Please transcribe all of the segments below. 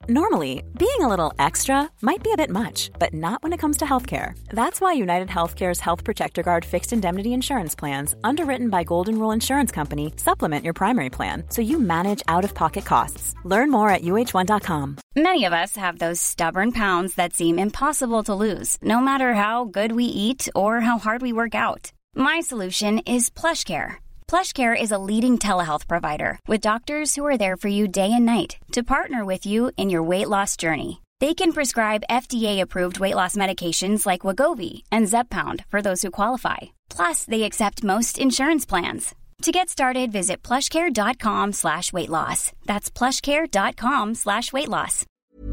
Normally, being a little extra might be a bit much, but not when it comes to healthcare. That's why United Healthcare's Health Protector Guard fixed indemnity insurance plans, underwritten by Golden Rule Insurance Company, supplement your primary plan so you manage out-of-pocket costs. Learn more at uh1.com. Many of us have those stubborn pounds that seem impossible to lose, no matter how good we eat or how hard we work out. My solution is PlushCare. PlushCare is a leading telehealth provider with doctors who are there for you day and night to partner with you in your weight loss journey. They can prescribe FDA-approved weight loss medications like Wegovy and Zepbound for those who qualify. Plus, they accept most insurance plans. To get started, visit plushcare.com/weightloss. That's plushcare.com/weightloss.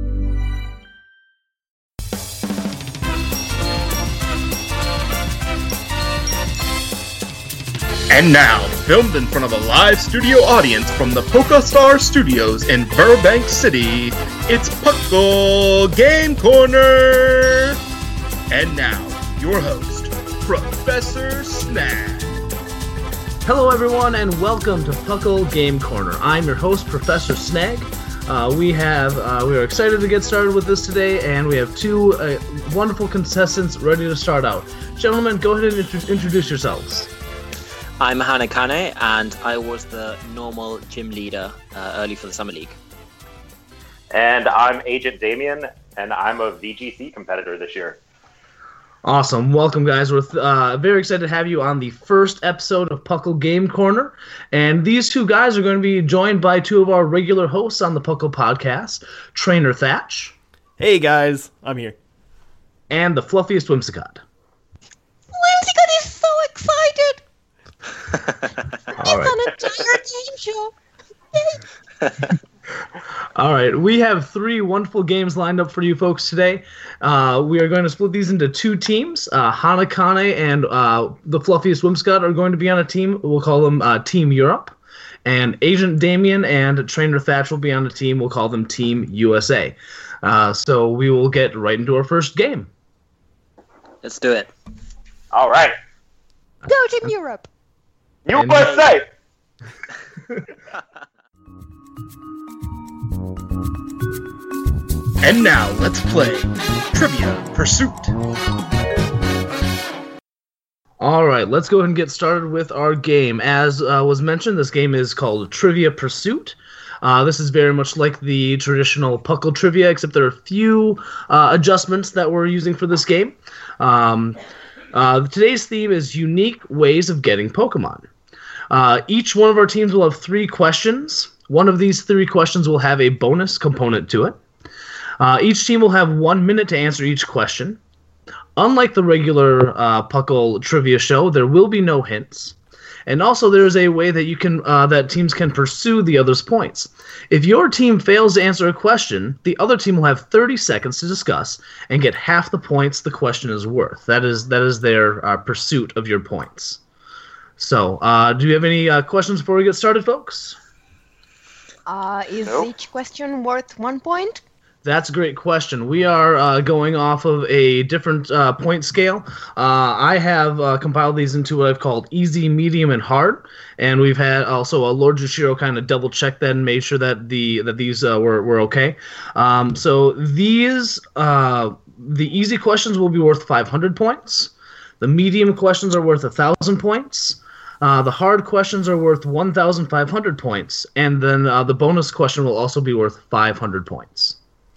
And now, filmed in front of a live studio audience from the PokeStar Studios in Burbank City, it's Puckle Game Corner! And now, your host, Professor Snag. Hello everyone, and welcome to Puckle Game Corner. I'm your host, Professor Snag. We are excited to get started with this today, and we have two wonderful contestants ready to start out. Gentlemen, go ahead and introduce yourselves. I'm Hanakane, and I was the normal gym leader early for the Summer League. And I'm Agent Damien, and I'm a VGC competitor this year. Awesome. Welcome, guys. We're very excited to have you on the first episode of Puckle Game Corner. And these two guys are going to be joined by two of our regular hosts on the Puckle podcast, Trainer Thatch. Hey, guys. I'm here. And the fluffiest Whimsicott. Whimsicott is so excited! All right. It's an entire game show. All right, we have three wonderful games lined up for you folks today. We are going to split these into two teams. Hanakane and the fluffiest Whimsicott are going to be on a team. We'll call them Team Europe. And Agent Damien and Trainer Thatch will be on a team. We'll call them Team USA. So we will get right into our first game. Let's do it. All right. Go Team Europe! USA! And now, let's play Trivia Pursuit. All right, let's go ahead and get started with our game. As was mentioned, this game is called Trivia Pursuit. This is very much like the traditional Puckle Trivia, except there are a few adjustments that we're using for this game. Today's theme is unique ways of getting Pokemon. Each one of our teams will have 3 questions. One of these 3 questions will have a bonus component to it. Each team will have 1 minute to answer each question. Unlike the regular Puckle Trivia show, there will be no hints. And also, there is a way that you can that teams can pursue the other's points. If your team fails to answer a question, the other team will have 30 seconds to discuss and get half the points the question is worth. That is their pursuit of your points. So, do you have any questions before we get started, folks? Is each question worth 1 point? That's a great question. We are going off of a different point scale. I have compiled these into what I've called easy, medium, and hard. And we've had also Lord Jushiro kind of double check that and made sure that these were okay. So these the easy questions will be worth 500 points. The medium questions are worth 1,000 points. The hard questions are worth 1,500 points. And then the bonus question will also be worth 500 points.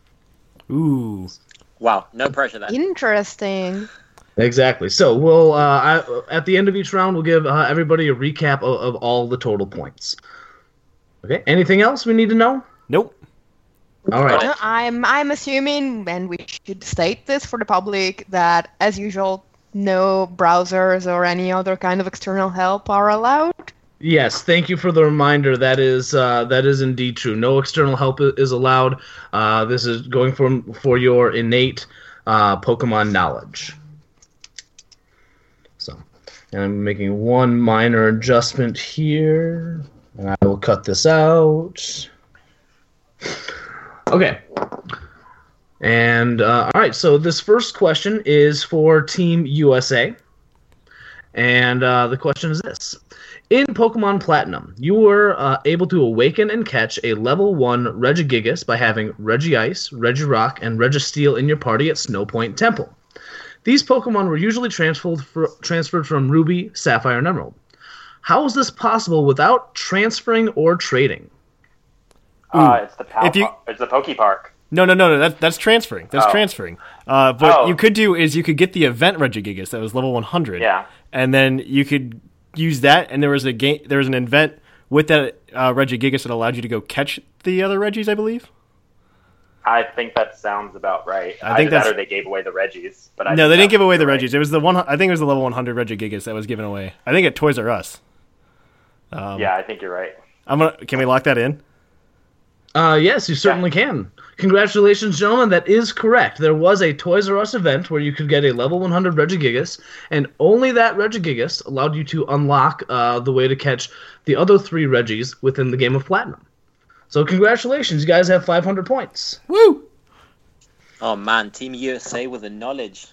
Ooh. Wow, no pressure then. Interesting. Exactly. So we'll at the end of each round, we'll give everybody a recap of all the total points. Okay. Anything else we need to know? Nope. All right. I'm assuming, and we should state this for the public, that as usual, no browsers or any other kind of external help are allowed. Yes, thank you for the reminder. That is indeed true. No external help is allowed. This is going for your innate Pokemon knowledge. So, and I'm making one minor adjustment here, and I will cut this out. Okay. And all right, so this first question is for Team USA, and the question is this. In Pokemon Platinum, you were able to awaken and catch a level 1 Regigigas by having Regice, Regirock, and Registeel in your party at Snowpoint Temple. These Pokemon were usually transferred from Ruby, Sapphire, and Emerald. How is this possible without transferring or trading? It's the Pokepark. No. That's transferring. That's transferring. What you could do is you could get the event Regigigas that was level 100. Yeah. And then you could use that, and there was an event with that Regigigas that allowed you to go catch the other Regis, I believe. I think that sounds about right. I think that's... Or they gave away the Regis. But no, they didn't give away the Regis. It was the one. I think it was the level 100 Regigigas that was given away. I think at Toys R Us. Yeah, I think you're right. Can we lock that in? Yes, you certainly can. Congratulations, gentlemen. That is correct. There was a Toys R Us event where you could get a level 100 Regigigas, and only that Regigigas allowed you to unlock the way to catch the other 3 Regis within the game of Platinum. So congratulations, you guys have 500 points. Woo! Oh man, Team USA with the knowledge.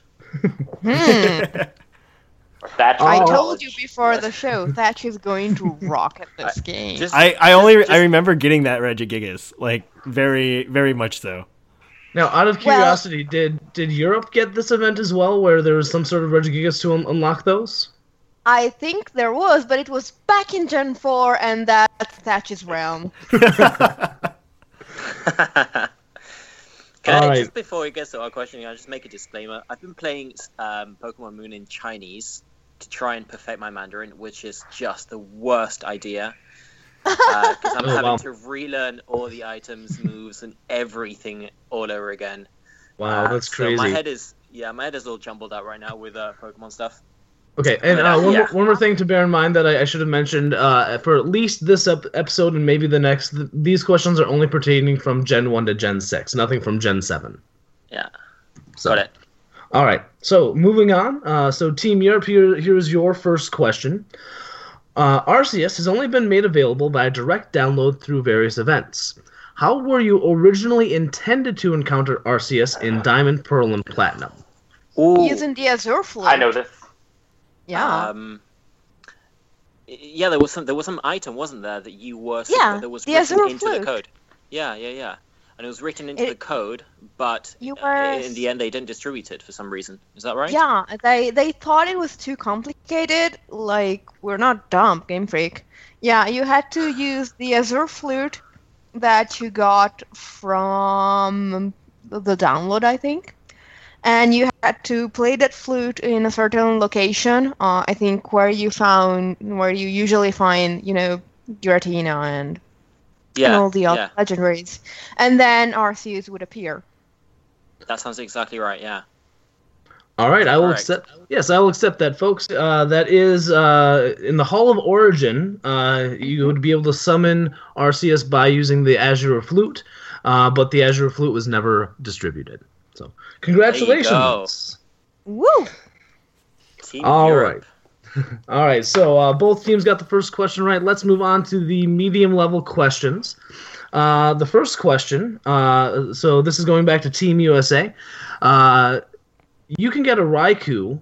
I told you before the show, Thatch is going to rock at this game. I remember getting that Regigigas, like very, very much so. Now, out of curiosity, did Europe get this event as well, where there was some sort of Regigigas to unlock those? I think there was, but it was back in Gen 4, and that's Thatch's realm. Just before we get to our question, I'll just make a disclaimer. I've been playing Pokemon Moon in Chinese to try and perfect my Mandarin, which is just the worst idea. Because I'm having to relearn all the items, moves, and everything all over again. Wow, that's crazy. So my head is all jumbled out right now with Pokemon stuff. Okay, and one more thing to bear in mind that I should have mentioned, for at least this episode and maybe the next, these questions are only pertaining from Gen 1 to Gen 6, nothing from Gen 7. Yeah, so, got it. All right, so moving on. So Team Europe, here's your first question. Arceus has only been made available by direct download through various events. How were you originally intended to encounter Arceus in Diamond, Pearl, and Platinum? Ooh. Using the Azure Flute. I know this. Yeah. There was some item, wasn't there, that you were that was the written Azure into Flute. the code. Yeah. And it was written into the code, but in the end they didn't distribute it for some reason. Is that right? Yeah, they thought it was too complicated. Like, we're not dumb, Game Freak. Yeah, you had to use the Azure Flute that you got from the download, I think. And you had to play that flute in a certain location, I think where you usually find, Giratina and all the other legendaries. And then Arceus would appear. That sounds exactly right, yeah. All right, I will accept. Yes, I will accept that, folks. That is in the Hall of Origin. You would be able to summon Arceus by using the Azure Flute, but the Azure Flute was never distributed. So, congratulations! Woo! Team Europe. All right. So both teams got the first question right. Let's move on to the medium level questions. The first question. So this is going back to Team USA. You can get a Raikou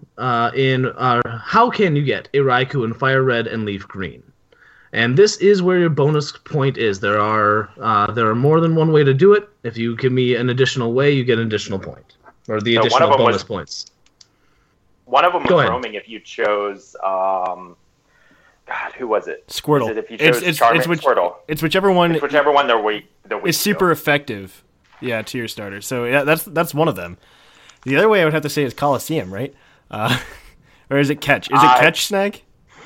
how can you get a Raikou in Fire Red and Leaf Green? And this is where your bonus point is. There are more than one way to do it. If you give me an additional way, you get an additional point, or the additional bonus points. One of them was roaming if you chose. God, who was it? Squirtle. Is it if you chose Squirtle. It's whichever one. It's whichever one they're weak. It's super effective. Yeah, to your starter. So yeah, that's one of them. The other way I would have to say is Coliseum, right? Or is it Catch? Is it Catch, Snag?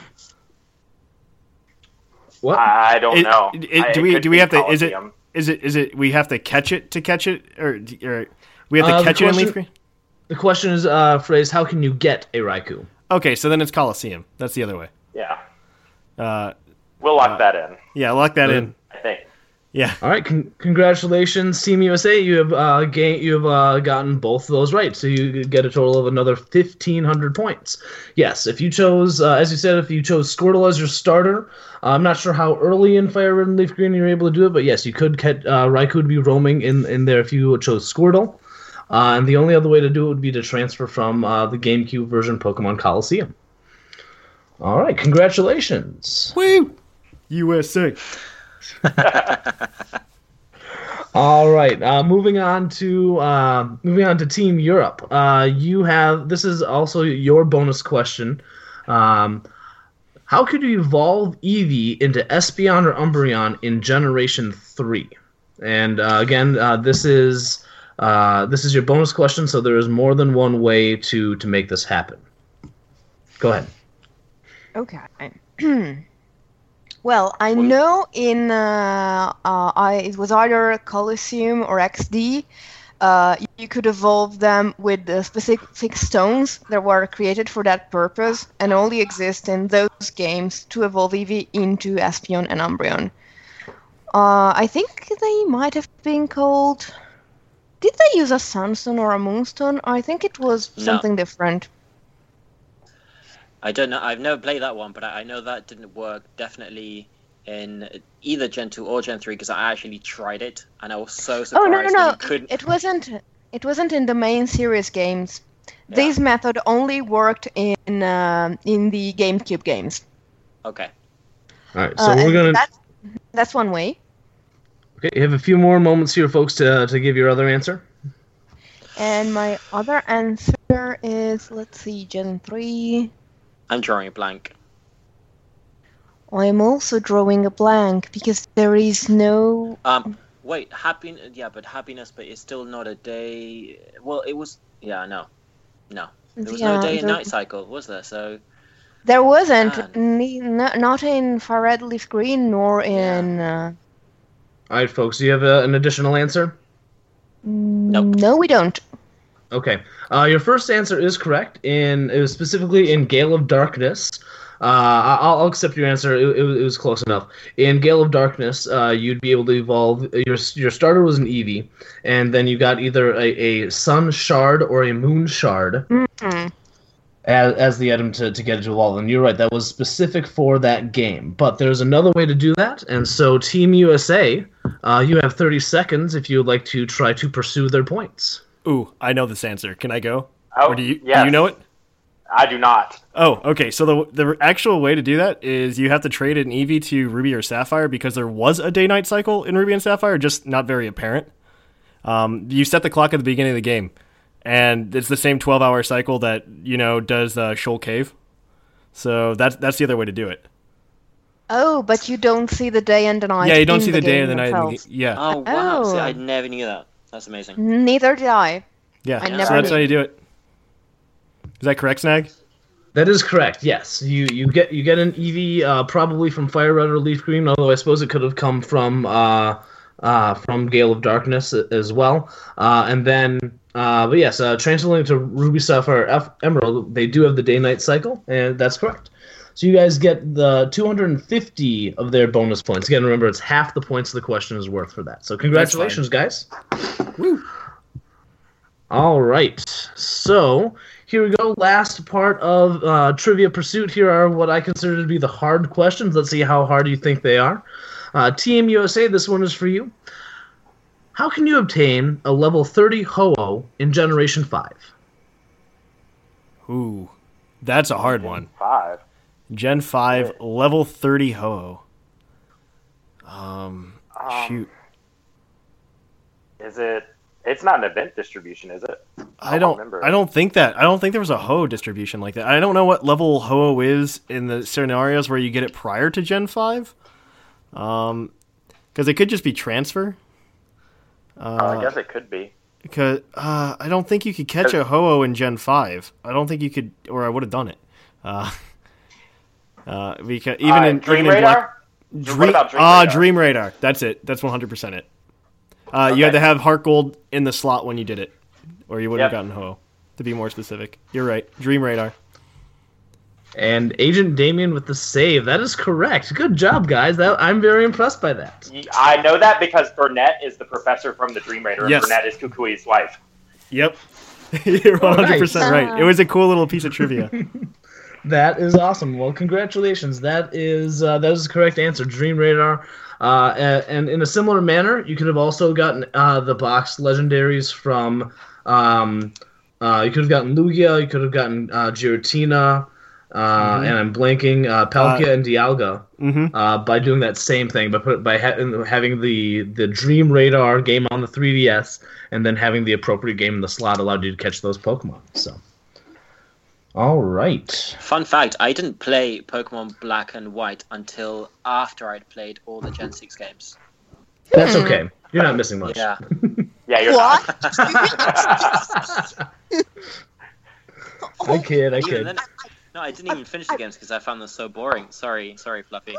What? I don't know. Do we have to? Is it? We have to catch it to catch it, or we have to catch it in Leaf Green? The question is phrased: how can you get a Raikou? Okay, so then it's Coliseum. That's the other way. Yeah. We'll lock that in. Yeah, lock that in. I think. Yeah. All right. Congratulations, Team USA. You have gotten both of those right, so you get a total of another 1,500 points. Yes, if you chose, as you said, if you chose Squirtle as your starter, I'm not sure how early in Fire Red and Leaf Green you're able to do it, but yes, you could get Raikou to be roaming in there if you chose Squirtle. And the only other way to do it would be to transfer from the GameCube version Pokemon Coliseum. All right, congratulations. Woo! USA. All right, moving on to Team Europe. This is also your bonus question. How could you evolve Eevee into Espeon or Umbreon in Generation 3? And again, this is your bonus question, so there is more than one way to make this happen. Go ahead. Okay. Well, I know in it was either Colosseum or XD. You could evolve them with the specific stones that were created for that purpose and only exist in those games to evolve Eevee into Espeon and Umbreon. I think they might have been called... Did they use a Sunstone or a Moonstone? I think it was something different. I don't know. I've never played that one, but I know that didn't work definitely in either Gen 2 or Gen 3 because I actually tried it and I was so surprised that you couldn't... It wasn't in the main series games. Yeah. This method only worked in the GameCube games. Okay. All right, so we're gonna... That's one way. Okay, you have a few more moments here, folks, to give your other answer. And my other answer is, let's see, Gen 3... I'm drawing a blank. I'm also drawing a blank because there is no... Wait, happiness, but it's still not a day... Well, it was... Yeah, no. There was no day and night cycle, was there? So... There wasn't. Not in Fire Red Leaf Green, nor in... All right, folks, do you have an additional answer? Nope. No, we don't. Okay. Your first answer is correct. It was specifically in Gale of Darkness. I'll accept your answer. It was close enough. In Gale of Darkness, you'd be able to evolve. Your starter was an Eevee, and then you got either a Sun Shard or a Moon Shard as the item to get it to evolve. And you're right, that was specific for that game. But there's another way to do that, and so Team USA, you have 30 seconds if you would like to try to pursue their points. Ooh, I know this answer. Can I go? Oh, or do you yes. know it? I do not. Oh, okay. So the actual way to do that is you have to trade an Eevee to Ruby or Sapphire because there was a day-night cycle in Ruby and Sapphire, just not very apparent. You set the clock at the beginning of the game, and it's the same 12-hour cycle that, does Shoal Cave. So that's the other way to do it. Oh, but you don't see the day and the night. Yeah, you don't see the day and the night. Yeah. Oh, wow. See, I never knew that. That's amazing. Neither did I. Yeah, so that's how you do it. Is that correct, Snag? That is correct. Yes, you get an Eevee probably from Fire Red or Leaf Green, although I suppose it could have come from Gale of Darkness as well. And then, but yes, translating to Ruby, Sapphire, Emerald, they do have the day-night cycle, and that's correct. So you guys get the 250 of their bonus points. Again, remember, it's half the points the question is worth for that. So congratulations, guys. Woo. All right. So here we go. Last part of Trivia Pursuit. Here are what I consider to be the hard questions. Let's see how hard you think they are. Team USA, this one is for you. How can you obtain a level 30 Ho-Oh in Generation 5? Ooh, that's a hard one. 5. Gen 5, level 30 Ho-Oh. Shoot. Is it... It's not an event distribution, is it? I don't think that. I don't think there was a Ho-Oh distribution like that. I don't know what level Ho-Oh is in the scenarios where you get it prior to Gen 5. Because it could just be transfer. I guess it could be. Because I don't think you could catch a Ho-Oh in Gen 5. I don't think you could, or I would have done it. Because even Dream Radar? Dream Radar. That's it. That's 100% it. Okay. You had to have Heart Gold in the slot when you did it, or you wouldn't have gotten Ho-Oh, to be more specific. You're right. Dream Radar. And Agent Damien with the save. That is correct. Good job, guys. I'm very impressed by that. I know that because Burnett is the professor from the Dream Radar, and Burnett is Kukui's wife. Yep. You're 100% right. It was a cool little piece of trivia. That is awesome. Well, congratulations. That is the correct answer. Dream Radar. And in a similar manner, you could have also gotten the boxed legendaries from. You could have gotten Lugia. You could have gotten Giratina. and I'm blanking, Palkia and Dialga, by doing that same thing, by having the Dream Radar game on the 3DS, and then having the appropriate game in the slot allowed you to catch those Pokemon. So, all right. Fun fact, I didn't play Pokemon Black and White until after I'd played all the Gen 6 games. That's okay. You're not missing much. Yeah. Yeah, you're What? I kid. Then, no, I didn't even finish the games because I found them so boring. Sorry, Fluffy.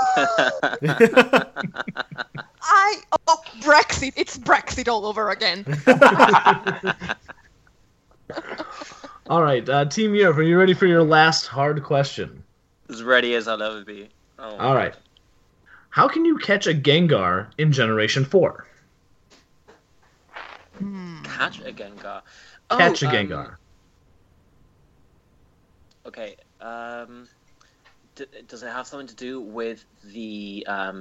Brexit. It's Brexit all over again. All right, Team Europe, are you ready for your last hard question? As ready as I'll ever be. Oh. All right. How can you catch a Gengar in Generation 4? Catch a Gengar. Catch a Gengar. Okay. Does it have something to do with the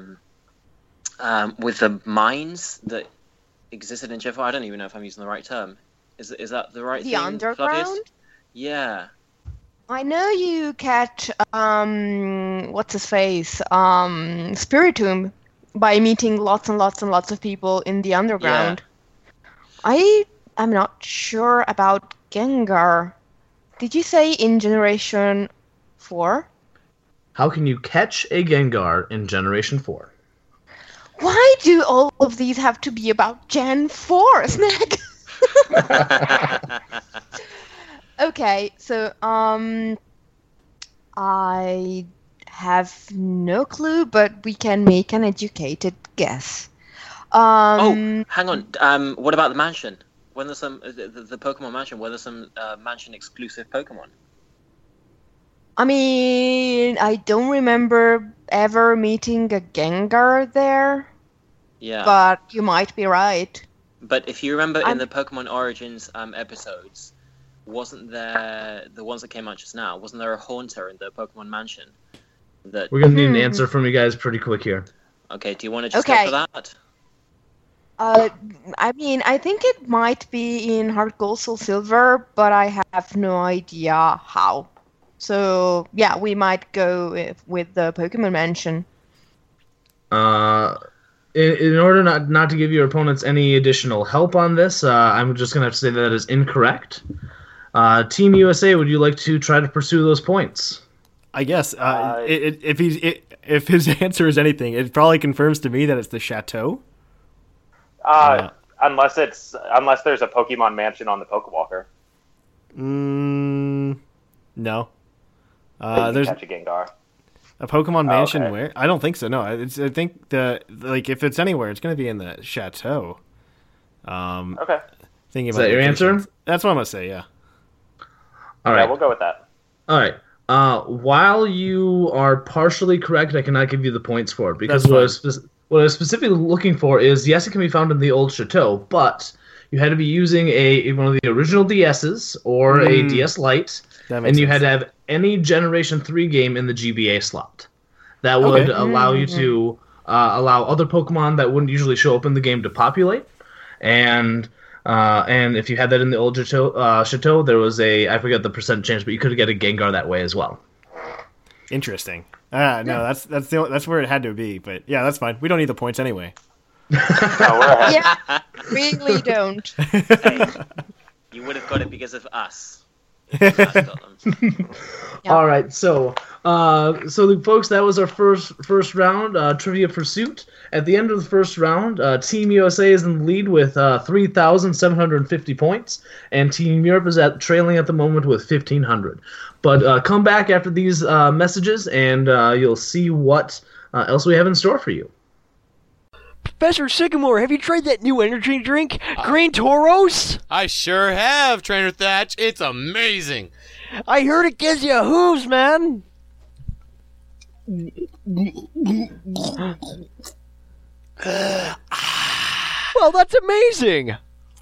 mines that existed in Gen 4? I don't even know if I'm using the right term. Is that the right thing? The underground? Fluffiest? Yeah. I know you catch what's his face? Spiritomb by meeting lots and lots and lots of people in the underground. Yeah. I'm not sure about Gengar. Did you say in Generation 4? How can you catch a Gengar in Generation 4? Why do all of these have to be about Gen 4, Snag? Okay, so I have no clue, but we can make an educated guess. Hang on. What about the mansion? When there's some the Pokemon mansion, were there some mansion exclusive Pokemon? I mean, I don't remember ever meeting a Gengar there. Yeah. But you might be right. But if you remember in the Pokemon Origins episodes, wasn't there the ones that came out just now? Wasn't there a Haunter in the Pokemon Mansion? We're gonna need an answer from you guys pretty quick here. Okay, do you want to just go for that? I mean, I think it might be in Heart Gold Soul Silver, but I have no idea how. So yeah, we might go with the Pokemon Mansion. In order not to give your opponents any additional help on this, I'm just gonna have to say that is incorrect. Team USA, would you like to try to pursue those points? I guess if his answer is anything, it probably confirms to me that it's the Chateau. Unless there's a Pokemon Mansion on the Pokewalker. No. There's catch a Gengar. A Pokemon Mansion where? I don't think so. No, I think if it's anywhere, it's going to be in the Chateau. Okay. Thinking Is about that your answer? That's what I'm gonna say. Yeah. All right. Yeah, we'll go with that. All right. While you are partially correct, I cannot give you the points for it because what I was specifically looking for is, yes, it can be found in the old Chateau, but you had to be using one of the original DSs or a DS Lite, and you had to have any Generation 3 game in the GBA slot. That would allow you to allow other Pokemon that wouldn't usually show up in the game to populate, and if you had that in the old Chateau, there was I forget the percent change, but you could get a Gengar that way as well. Interesting. No, that's where it had to be. But yeah, that's fine. We don't need the points anyway. Yeah, really don't. Hey, you would have got it because of us. Got them. Yeah. All right, so folks, that was our first round, Trivia Pursuit. At the end of the first round, Team USA is in the lead with 3,750 points, and Team Europe is trailing at the moment with 1,500. But come back after these messages, and you'll see what else we have in store for you. Professor Sycamore, have you tried that new energy drink, Green Toros? I sure have, Trainer Thatch. It's amazing. I heard it gives you hooves, man. Well, that's amazing.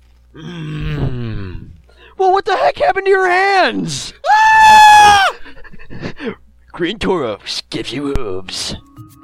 Well, what the heck happened to your hands? Green Toros gives you hooves.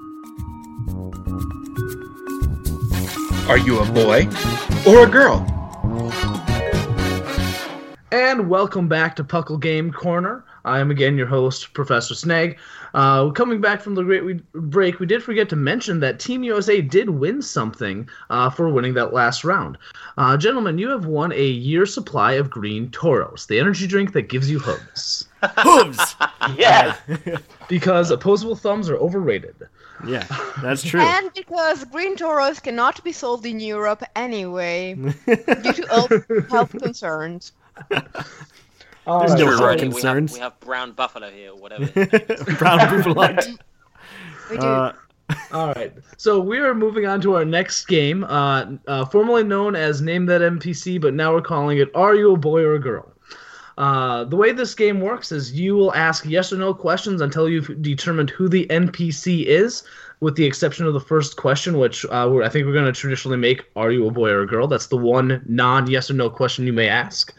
Are you a boy or a girl? And welcome back to Puckle Game Corner. I am again your host, Professor Snag. Coming back from the great break, we did forget to mention that Team USA did win something for winning that last round. Gentlemen, you have won a year's supply of Green Toros, the energy drink that gives you hooves. Hooves! Yes. Because opposable thumbs are overrated. Yeah, that's true. And because Green Toros cannot be sold in Europe anyway, due to health concerns. There's no health Alrighty, concerns. we have brown buffalo here, or whatever. Brown buffalo. We do. All right, so we are moving on to our next game, formerly known as Name That NPC, but now we're calling it Are You a Boy or a Girl? The way this game works is you will ask yes or no questions until you've determined who the NPC is, with the exception of the first question, which I think we're going to traditionally make Are You a Boy or a Girl? That's the one non-yes or no question you may ask.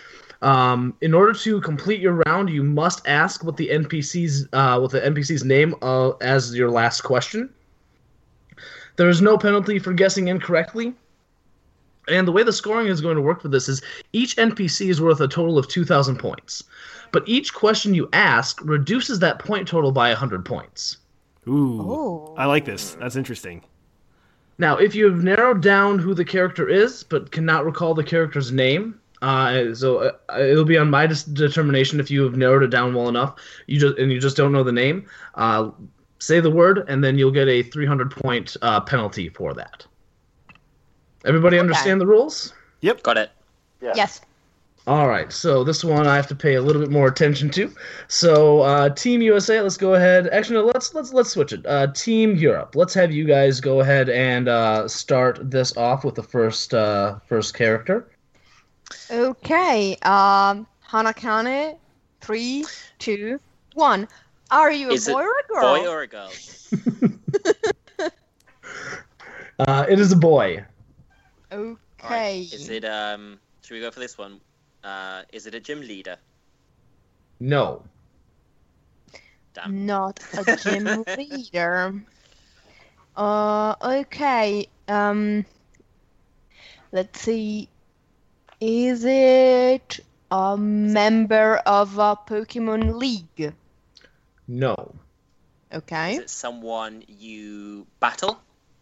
In order to complete your round, you must ask what the NPC's name as your last question. There is no penalty for guessing incorrectly. And the way the scoring is going to work for this is each NPC is worth a total of 2,000 points. But each question you ask reduces that point total by 100 points. Ooh, I like this. That's interesting. Now, if you have narrowed down who the character is, but cannot recall the character's name, it'll be on my determination if you have narrowed it down well enough. You just don't know the name. Say the word, and then you'll get a 300-point penalty for that. Everybody understand the rules? Yep. Got it. Yeah. Yes. All right, so this one I have to pay a little bit more attention to. So, Team USA, let's go ahead. Actually, no, let's switch it. Team Europe, let's have you guys go ahead and start this off with the first character. Okay. Hanakane, 3, 2, 1. Are you a boy or a girl? Boy or a girl? It is a boy. Okay. Right. Is it should we go for this one? Is it a gym leader? No. Damn. Not a gym leader. Okay. Let's see. Is it a member of a Pokemon League? No. Okay. Is it someone you battle?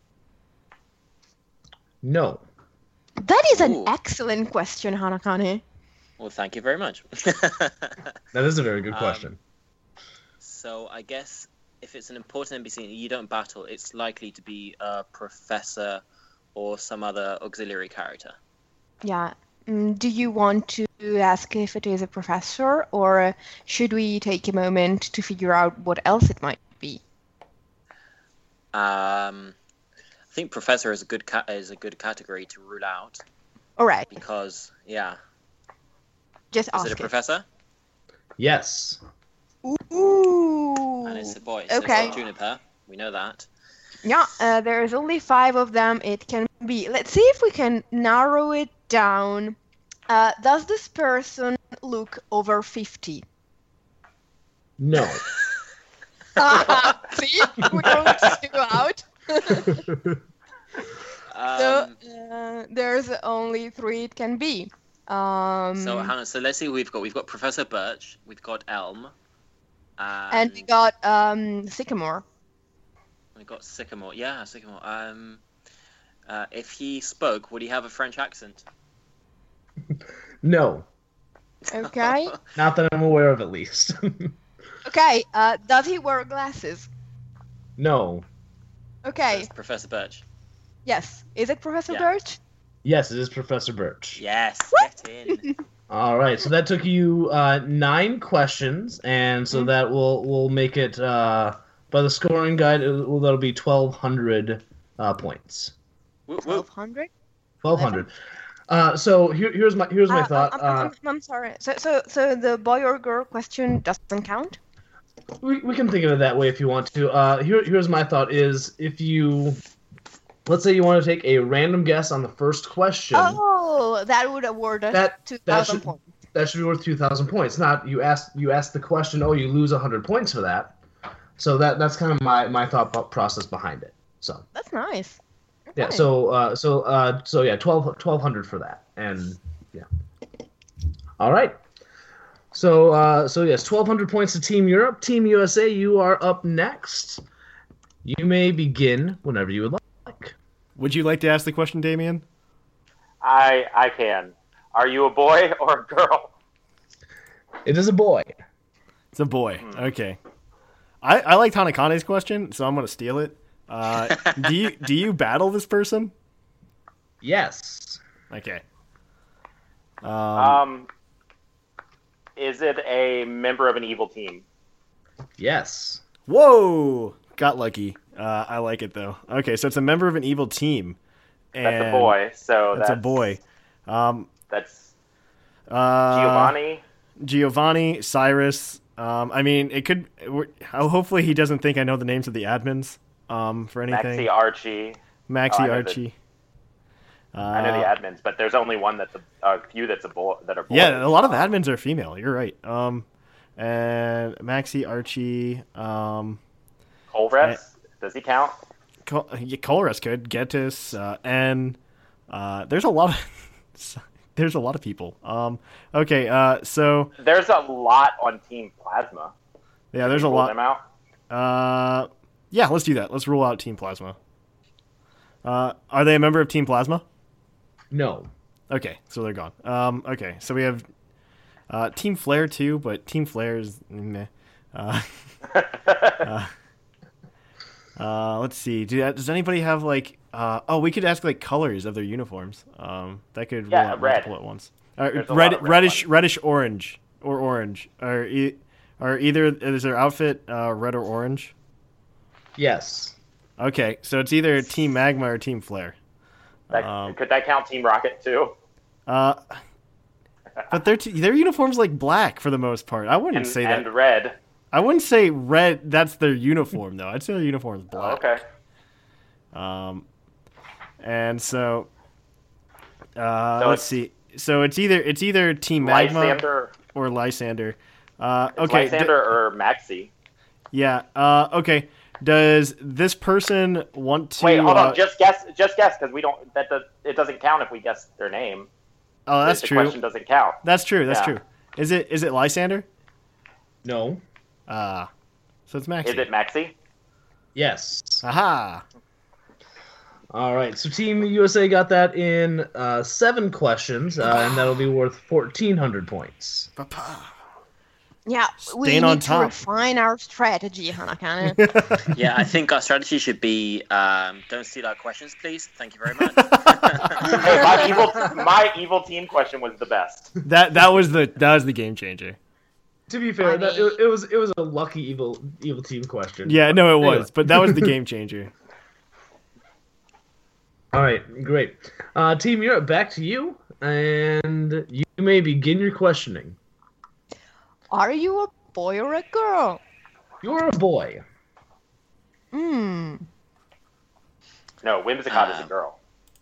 No. That is an Ooh. excellent question, Hanakane. Well, thank you very much. That is a very good question. So I guess if it's an important NPC and you don't battle, it's likely to be a professor or some other auxiliary character. Yeah. Do you want to ask if it is a professor, or should we take a moment to figure out what else it might be? I think professor is a good category to rule out. All right. Because Just is ask it a professor? Yes. Ooh. And it's a boy. So Okay. it's not Juniper. We know that. Yeah, there's only 5 of them. It can be. Let's see if we can narrow it down. Does this person look over 50? No. See? We don't two out. So there's only 3 it can be. So hang on. So let's see who we've got. We've got Professor Birch. We've got Elm. And we got Sycamore. We got Sycamore. Yeah, Sycamore. If he spoke, would he have a French accent? No. Okay. Not that I'm aware of, at least. Okay. Does he wear glasses? No. Okay. That's Professor Birch. Yes. Is it Professor Yeah. Birch? Yes, it is Professor Birch. Yes, get in. All right, so that took you 9 questions, and so that will make it by the scoring guide. That'll be 1,200 points. 1,200. 1,200. So here's my thought. I'm sorry. So the boy or girl question doesn't count? We can think of it that way if you want to. Here's my thought: is if you, let's say you want to take a random guess on the first question. Oh, that would award us 2,000 points. That should be worth 2,000 points. Not you ask the question. Oh, you lose 100 points for that. So that's kind of my thought process behind it. So That's nice. yeah. Okay. So yeah, 1,200 for that, and yeah. All right. So yes, 1,200 points to Team Europe. Team USA, you are up next. You may begin whenever you would like. Would you like to ask the question, Damien? I can. Are you a boy or a girl? It is a boy. It's a boy. Okay. I like Tanakane's question, so I'm going to steal it. Do you battle this person? Yes. Okay. Is it a member of an evil team? Yes. Whoa! Got lucky. I like it, though. Okay, so it's a member of an evil team. And That's a boy, so that's a boy. That's Giovanni. Giovanni, Cyrus. I mean, it could... Hopefully he doesn't think I know the names of the admins for anything. Maxi Archie. Archie. I know the admins, but there's only one that's a few that's a boy that are boys. Yeah, a lot of admins are female. You're right. And Maxi Archie. Colress, does he count? Colress could. Getis, N. There's a lot of people. Okay. So there's a lot on Team Plasma. Yeah, there's a lot. Them out. Yeah, let's do that. Let's rule out Team Plasma. Are they a member of Team Plasma? No. Okay, so they're gone. Okay, so we have Team Flare too, but Team Flare is meh. Let's see. Does anybody have like? We could ask like colors of their uniforms. That could rule out red. multiple at once. Reddish, orange, or orange. Are either is their outfit red or orange? Yes. Okay, so it's either Team Magma or Team Flare. Could that count Team Rocket too? But their uniform's like black for the most part. I wouldn't say that. And red. I wouldn't say red. That's their uniform though. I'd say their uniform is black. Okay. And so, let's see. So it's either Team Magma Lysander. or Lysander. Okay. Lysander or Maxi. Yeah. Okay. Does this person want to? Wait, hold on. Just guess, because we don't. It doesn't count if we guess their name. Oh, that's true. The question doesn't count. That's true. That's true. Is it Lysander? No. So it's Maxi. Is it Maxi? Yes. Aha. All right. So Team USA got that in 7 questions, and that'll be worth 1,400 points. Yeah, we need to refine our strategy, Hanakane. Yeah, I think our strategy should be don't steal our questions, please. Thank you very much. Hey, my evil team question was the best. That was the game changer. To be fair, it was a lucky evil team question. Yeah, no, it was, but that was the game changer. All right, great. Team Europe, back to you, and you may begin your questioning. Are you a boy or a girl? You're a boy. Hmm. No, Whimsicott is a girl.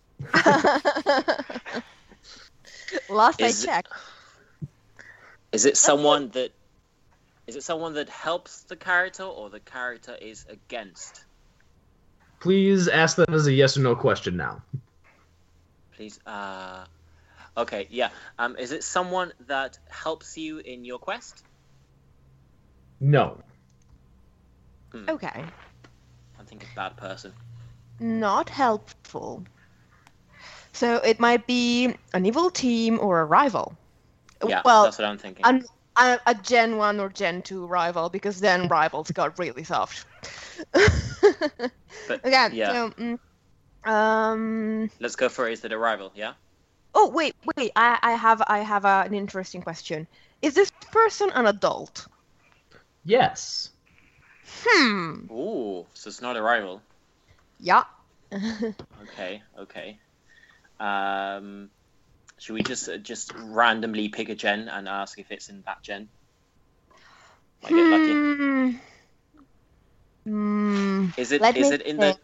Last I checked. Is it someone that helps the character or the character is against? Please ask that as a yes or no question now. Please. Okay, yeah. Is it someone that helps you in your quest? No. Okay. I think a bad person. Not helpful. So it might be an evil team or a rival. Yeah, well, that's what I'm thinking. A Gen 1 or Gen 2 rival, because then rivals got really soft. But, okay, yeah. So, let's go for it. Is it a rival? Yeah. Oh wait! I have an interesting question. Is this person an adult? Yes. Ooh, so it's not a rival. Yeah. Okay. Should we just randomly pick a gen and ask if it's in that gen? Might get lucky. Is it in the?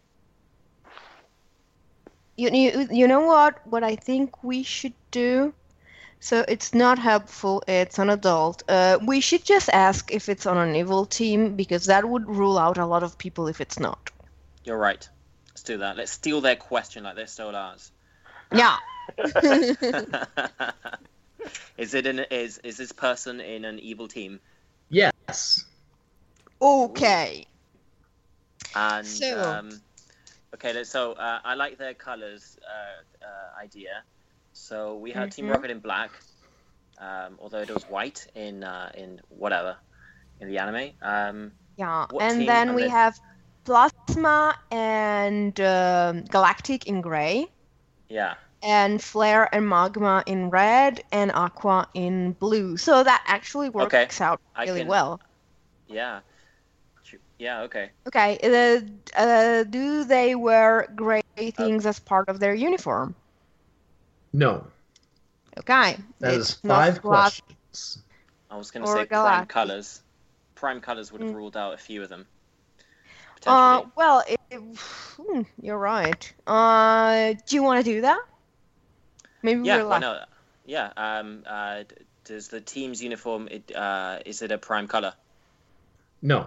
You know what I think we should do? So it's not helpful, it's an adult. We should just ask if it's on an evil team, because that would rule out a lot of people if it's not. You're right. Let's do that. Let's steal their question like they stole ours. Yeah. Is this person in an evil team? Yes. Okay. And So- okay, so I like their colors idea. So we had Team Mhm. Rocket in black, although it was white in whatever in the anime. Yeah, What and team then are we they? have Plasma and Galactic in gray, Yeah. and Flare and Magma in red, and Aqua in blue. So that actually works Okay, out I really can- well. Yeah. Yeah. Okay. Okay, do they wear gray things as part of their uniform? No. Okay, That it's is not 5 glass- questions. I was going Or to say prime Galactic. colors. Prime colors would have Mm. ruled out a few of them. Potentially. Well, you're right. Do you want to do that? Maybe Yeah, we're why like, not? Yeah. Does the team's uniform? Is it a prime color? No.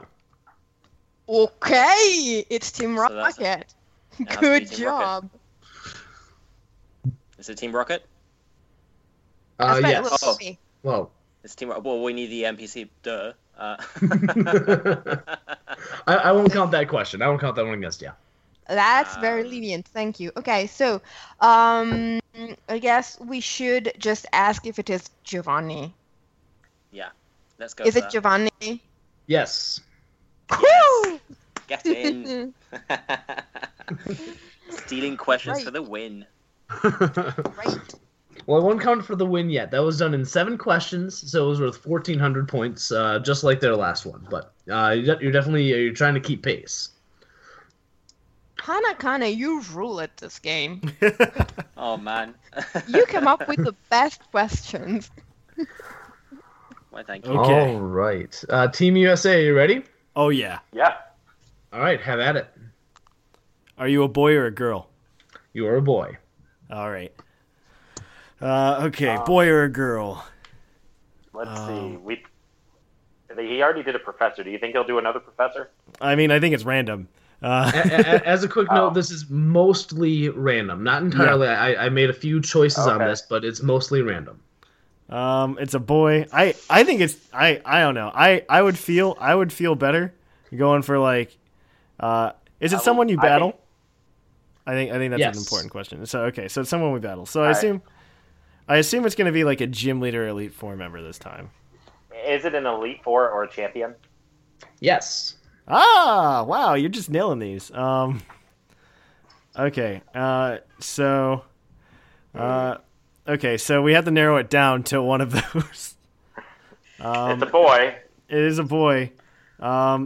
okay, it's Team So that's- Rocket. has to be Good Team Rocket. job. Is it Team Rocket? Especially Yes. with Oh. me. Well, It's Team Rocket. Well, we need the NPC. Duh. I won't count that question. I won't count that one against you. That's very lenient. Thank you. Okay, so I guess we should just ask if it is Giovanni. Yeah. Let's go. Is for it that. Giovanni? Yes. Woo! Get in. Stealing questions Right. for the win. Great. Well, I won't count for the win yet. That was done in 7 questions, so it was worth 1,400 points, just like their last one. But you're trying to keep pace. Kana, you rule at this game. Oh man. You come up with the best questions. Why, thank you. Okay. All right. Team USA, are you ready? Oh yeah. Yeah. All right, have at it. Are you a boy or a girl? You are a boy. All right. Okay, boy or a girl? Let's see. He already did a professor. Do you think he'll do another professor? I mean, I think it's random. As a quick Oh. note, this is mostly random. Not entirely. I made a few choices on Okay. this, but it's mostly random. It's a boy. I think it's I don't know. I would feel better going for like is it someone you battle? I think that's Yes. an important question. So okay, so it's someone we battle. So I Alright. assume it's going to be like a gym leader, elite 4 member this time. Is it an Elite Four or a champion? Yes. Ah, wow, you're just nailing these. Okay. Okay, so we have to narrow it down to one of those. It's a boy. It is a boy. Was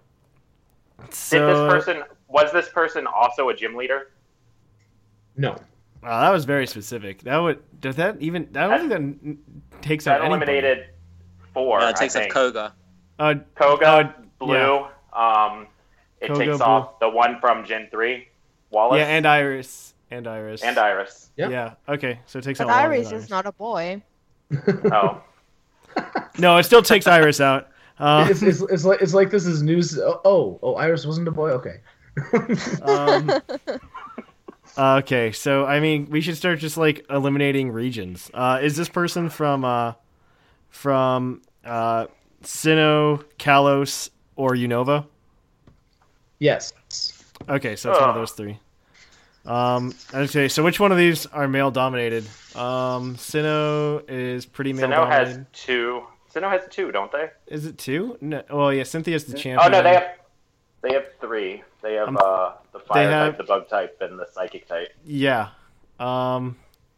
So this person also a gym leader? No. wow, that was very specific. That would does that even? I don't think that takes out That anybody. eliminated 4. No, it takes I off think. Koga. Koga, Blue. yeah. It Koga, takes Blue. off the one from Gen 3, Wallace, Yeah, and Iris. and Iris. Yep. Yeah. Okay, so it takes But out Wallace Iris and is not a boy. Oh, No, it still takes Iris out. It's like this is news. Oh, Iris wasn't a boy. Okay. Okay, so I mean, we should start just like eliminating regions. Is this person from Sinnoh, Kalos, or Unova? Yes. Okay, so it's one of those 3. Okay, so which one of these are male dominated? Sinnoh is pretty male Sinnoh has dominated. 2. Sinnoh has 2, don't they? Is it 2? No, well, yeah, Cynthia's the Oh champion. no, they have 3. They have the fire have- type, the bug type, and the psychic type. Yeah. And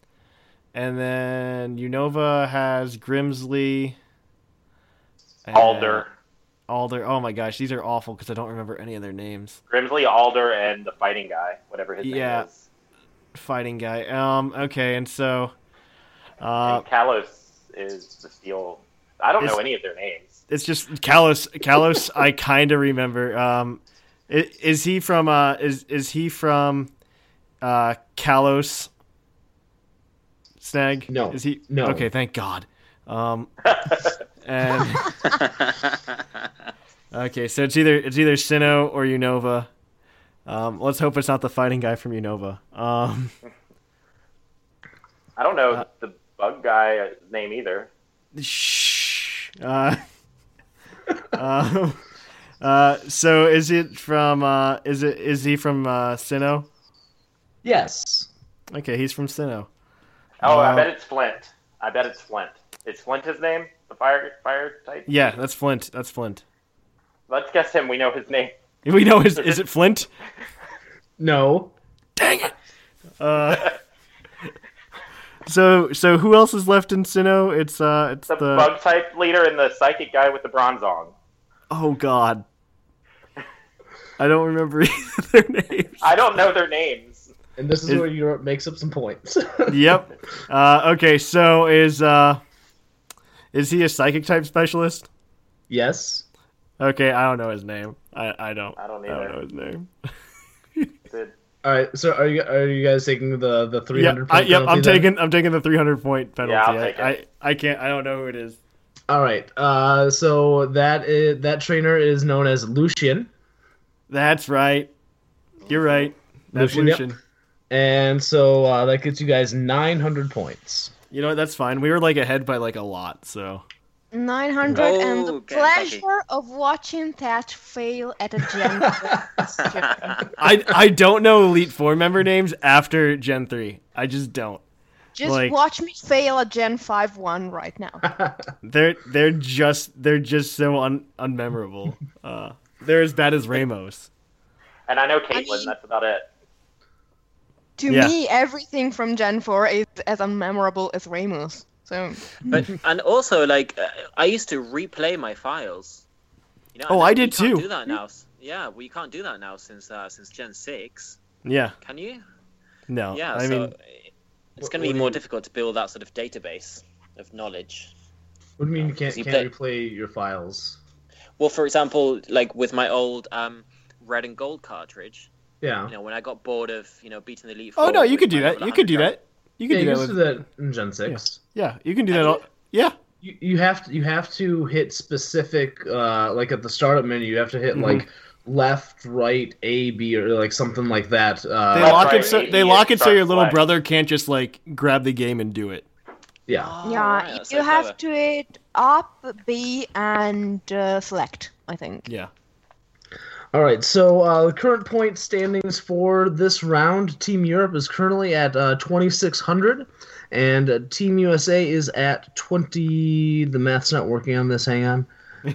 then Unova has Grimsley. and Alder, Alder. Oh my gosh, these are awful because I don't remember any of their names. Grimsley, Alder, and the fighting guy, whatever his Yeah. name is. Fighting guy. Okay, and so And Kalos is the steel. I don't know It's- any of their names. it's just Kalos. Kalos, I kind of remember. Is he from? Is he from? Kalos. Snag. No. Is he? No. Okay, thank God. And okay, so it's either Sinnoh or Unova. Let's hope it's not the fighting guy from Unova. I don't know the bug guy. guy's name either. Shh. So is it from? Is he from Sinnoh? Yes. Okay, he's from Sinnoh. Oh, I bet it's Flint. Is Flint his name? The fire type? Yeah, that's Flint. Let's guess him. We know his name. We know his. Is it Flint? No. Dang it. So who else is left in Sinnoh? It's the bug type leader and the psychic guy with the bronze on. Oh God. I don't remember either their names. I don't know their names. And this is where Europe makes up some points. Yep. Okay, so is he a psychic type specialist? Yes. Okay, I don't know his name. I don't know his name. All right, so are you guys taking the 300 point Yep, penalty I'm taking the 300 point penalty. Yeah, I'll take it. I can't. I don't know who it is. All right. So that trainer is known as Lucian. That's right. You're right. That's Lucian. Yep. And so that gets you guys 900 points. You know what? That's fine. We were ahead by a lot. So 900 and the pleasure of watching Thatch fail at a Gen 4. I don't know Elite Four member names after Gen 3. I just don't. Just watch me fail at Gen 5-1 right now. They're just so unmemorable. They're as bad as Ramos. And I know Caitlyn. That's about it. To me, everything from Gen 4 is as unmemorable as Ramos. So. And also, I used to replay my files. I did too. Do that now. Yeah, we can't do that now since Gen 6. Yeah. Can you? No. Yeah. I mean, it's going to be more difficult to build that sort of database of knowledge. What do you mean you can't replay your files? Well, for example, with my old red and gold cartridge. Yeah. When I got bored of beating the Elite Four. Oh no, you could do that. You could do that. You can do that in Gen 6. Yeah, you can do that. Yeah. You have to hit specific at the startup menu. You have to hit left, right, A, B, or something like that. They lock it so your little brother can't just grab the game and do it. Yeah. Yeah, you have to hit up, B, and select. I think. Yeah. All right, so the current point standings for this round, Team Europe is currently at 2,600, and Team USA is at 20. The math's not working on this. Hang on.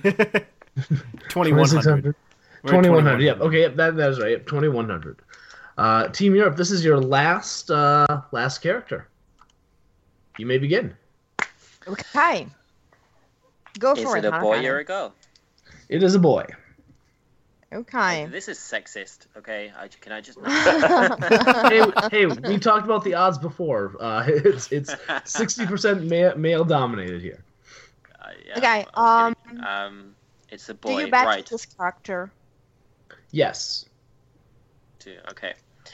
2,100. 2,100. Yep. Okay. Yep. That is right. Yep. 2,100. Team Europe, this is your last character. You may begin. Okay. Go for it. Is it a boy or a girl? It is a boy. Okay. This is sexist. Okay, can I just? hey, we talked about the odds before. It's 60% male dominated here. Yeah, okay. It's a boy. Do you bet right? This character. Yes. Okay.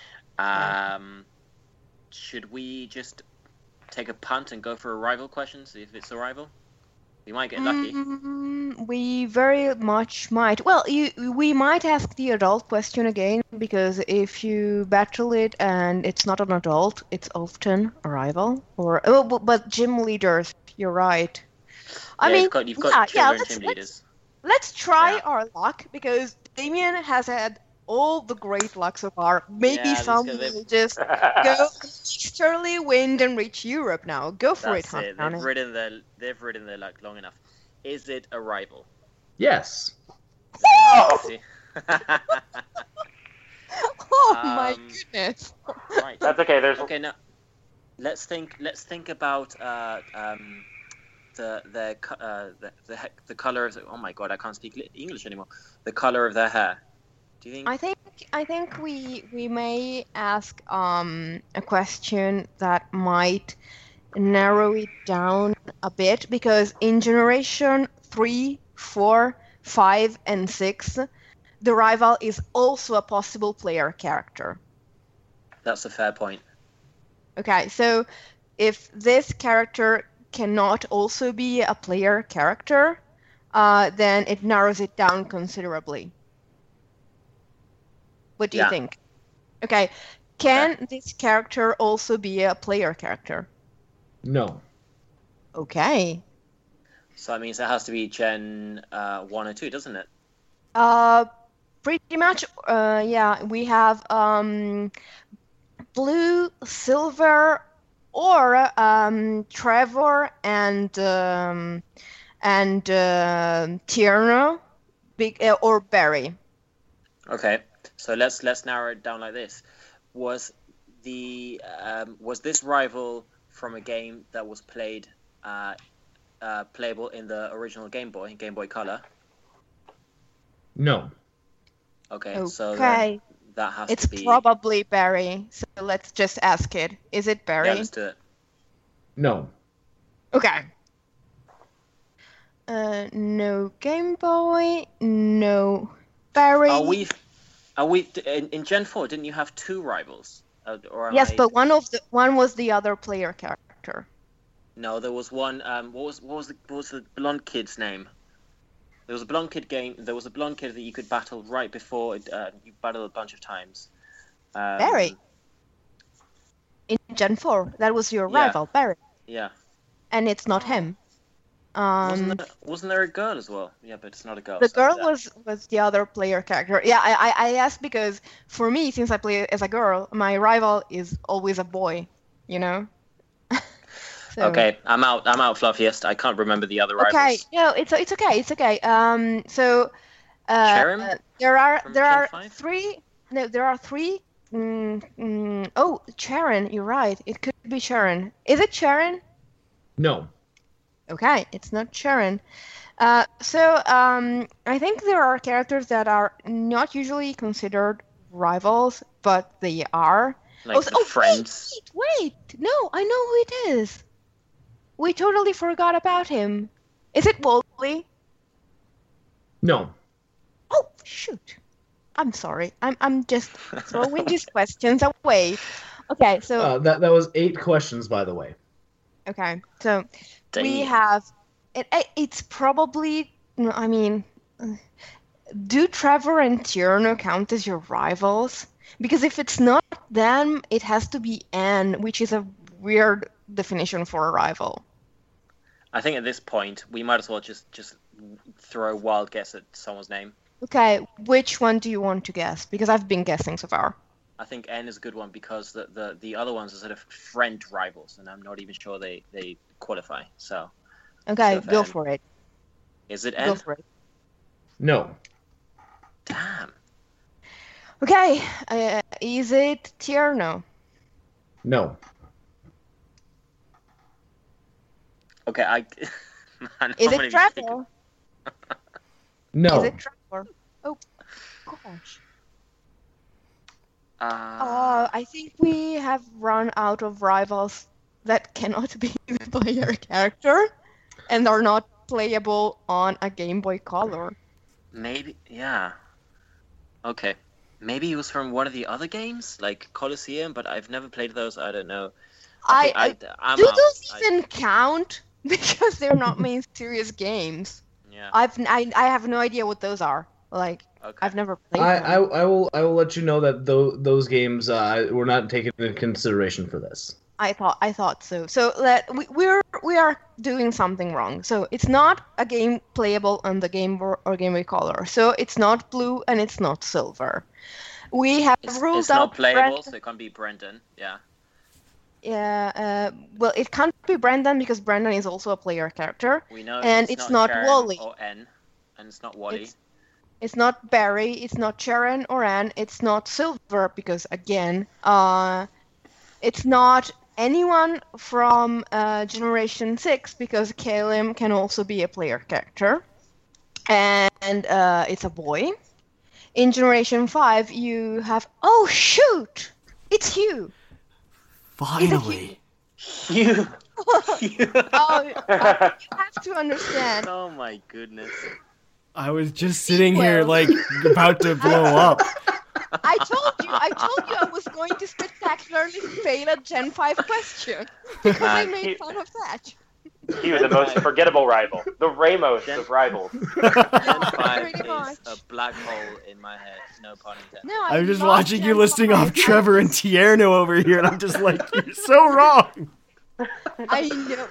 Should we just take a punt and go for a rival question? See if it's a rival. We might get lucky. We very much might. Well, we might ask the adult question again, because if you battle it and it's not an adult, it's often a rival. But gym leaders, you're right. You've got children gym leaders. Let's try our luck, because Damien has had all the great luck so far. Maybe some will just go surely win and reach Europe now. Go for it, Hunt. They've ridden their luck long enough. Is it a rival? Yes. Oh my goodness. Right. That's okay. Okay, now let's think about the color of oh my god, I can't speak English anymore. The color of their hair. Do you think? I think we may ask a question that might narrow it down a bit, because in generation 3, 4, 5, and 6, the rival is also a possible player character. That's a fair point. Okay, so if this character cannot also be a player character, then it narrows it down considerably. What do you think? Okay. Can this character also be a player character? No. Okay. So that means it has to be Gen 1 or 2, doesn't it? Pretty much. Yeah, we have Blue, Silver, or Trevor and Tierno, or Barry. Okay, so let's narrow it down like this. Was this rival from a game that was playable in the original Game Boy Color? No. Okay, so then that has it's to be... It's probably Barry, so let's just ask it. Is it Barry? Yeah, let's do it. No. Okay. No Game Boy, no Barry. Are we in Gen 4? Didn't you have 2 rivals? Yes, but one was the other player character. No, there was one. What was the blonde kid's name? There was a blonde kid game. There was a blonde kid that you could battle right before you battled a bunch of times. Barry. In Gen 4, that was your rival, Barry. Yeah. And it's not him. Wasn't there a girl as well? Yeah, but it's not a girl. The girl was the other player character. Yeah, I asked because for me, since I play as a girl, my rival is always a boy. You know. So. Okay, I'm out, Fluffiest. I can't remember the other rivals. Okay, no, it's okay. So Sharon? there are 3. No, there are 3. Oh, Sharon, you're right. It could be Sharon. Is it Sharon? No. Okay, it's not Sharon. So I think there are characters that are not usually considered rivals, but they are. Like friends. Wait! No, I know who it is. We totally forgot about him. Is it Wooly? No. Oh, shoot. I'm sorry. I'm just throwing these questions away. Okay, so... that was 8 questions, by the way. Okay, so we have... It's probably... I mean... Do Trevor and Tierno count as your rivals? Because if it's not them, it has to be Anne, which is a weird definition for a rival. I think at this point, we might as well just throw a wild guess at someone's name. Okay, which one do you want to guess? Because I've been guessing so far. I think N is a good one because the other ones are sort of friend rivals, and I'm not even sure they qualify. So. Okay, go for it. Is it N? Go for it. No. Damn. Okay, is it Tierno? No. Okay, Man, is it Trevor? No. Is it Trevor? Oh, gosh. I think we have run out of rivals that cannot be the player character and are not playable on a Game Boy Color. Maybe, yeah. Okay. Maybe he was from one of the other games, like Colosseum, but I've never played those. I don't know. I'm do out. Those even count? Because they're not main series games. Yeah. I have no idea what those are. Like, okay. I've never played them. I will let you know that those games were not taken into consideration for this. I thought so. So we are doing something wrong. So it's not a game playable on the Game Boy or Game Boy Color. So it's not Blue and it's not Silver. We have ruled out. It's not playable, so it can't be Brendan. Yeah. Yeah. Well, it can't be Brendan because Brendan is also a player character. We know. And it's not Wally. Or N, and it's not Wally. It's not Barry. It's not Sharon or Ann. It's not Silver because again, it's not anyone from Generation 6 because Kalim can also be a player character. And it's a boy. In Generation 5, you have... Oh, shoot! It's Hugh! Finally! Hugh! Oh, you have to understand. Oh my goodness. I was just sitting here, like, about to blow up. I told you I was going to spectacularly fail a Gen 5 question because I made fun of that. He was the most forgettable rival. The Ramos of rivals. Gen 5 is a black hole in my head. No pun intended. No, I'm just watching you listing off Trevor and Tierno over here, and I'm just like, you're so wrong. I know.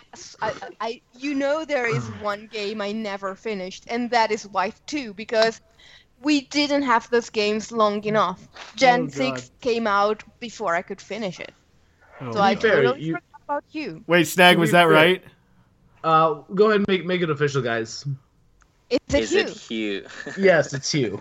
There is one game I never finished, and that is Wife 2, because we didn't have those games long enough. Gen 6 came out before I could finish it. So I totally forgot about you. Wait, Snag, was that right? Go ahead and make it official, guys. Is it Hugh? Yes, it's Hugh.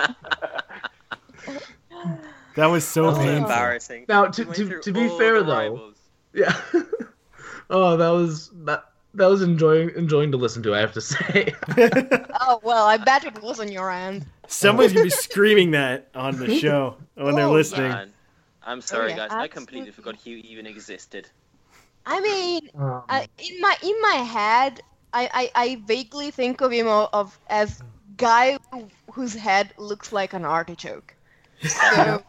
That was so painful. Embarrassing. Now, to be fair though, yeah. Oh, that was enjoying to listen to, I have to say. Oh well, I bet it was on your end. Somebody's gonna be screaming that on the show when they're listening. Man. I'm sorry, guys. I completely forgot Hugh even existed. I mean, in my head, I vaguely think of him as guy whose head looks like an artichoke. So...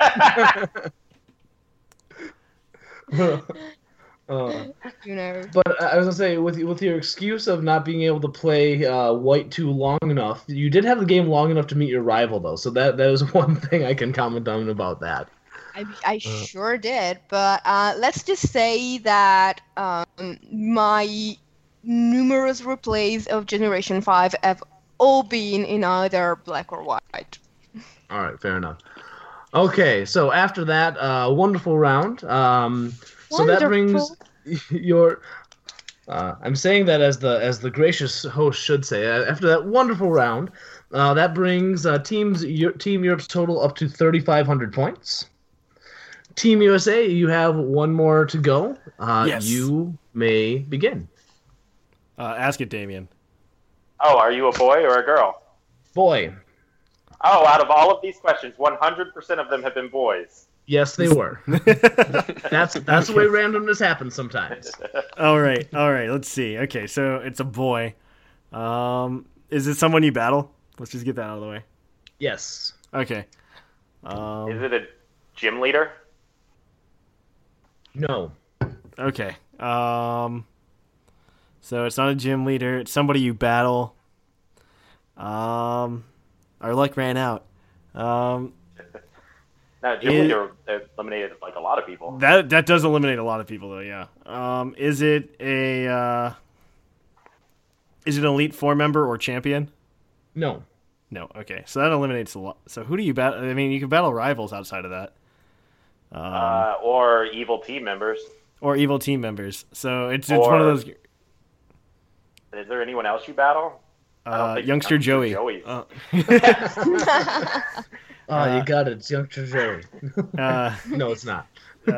But I was gonna say, with your excuse of not being able to play White 2 long enough, you did have the game long enough to meet your rival, though. So that is one thing I can comment on about that. I sure did, but let's just say that my numerous replays of Generation 5 have all been in either black or white. All right, fair enough. Okay, so after that wonderful round, so that brings your. I'm saying that as the gracious host should say. After that wonderful round, that brings Team Europe's total up to 3,500 points. Team USA, you have one more to go. Yes. You may begin. Ask it, Damien. Oh, are you a boy or a girl? Boy. Oh, out of all of these questions, 100% of them have been boys. Yes, they were. That's the way randomness happens sometimes. All right. Let's see. Okay, so it's a boy. Is it someone you battle? Let's just get that out of the way. Yes. Okay. Is it a gym leader? No. Okay. So it's not a gym leader. It's somebody you battle. Our luck ran out. No, gym leader eliminated like a lot of people. That does eliminate a lot of people, though. Yeah. Is it an Elite Four member or champion? No. No. Okay. So that eliminates a lot. So who do you battle? I mean, you can battle rivals outside of that. Or evil team members. Or evil team members. So it's one of those. Is there anyone else you battle? Youngster Joey. Joey's. Oh, you got it. It's Youngster Joey. No, it's not.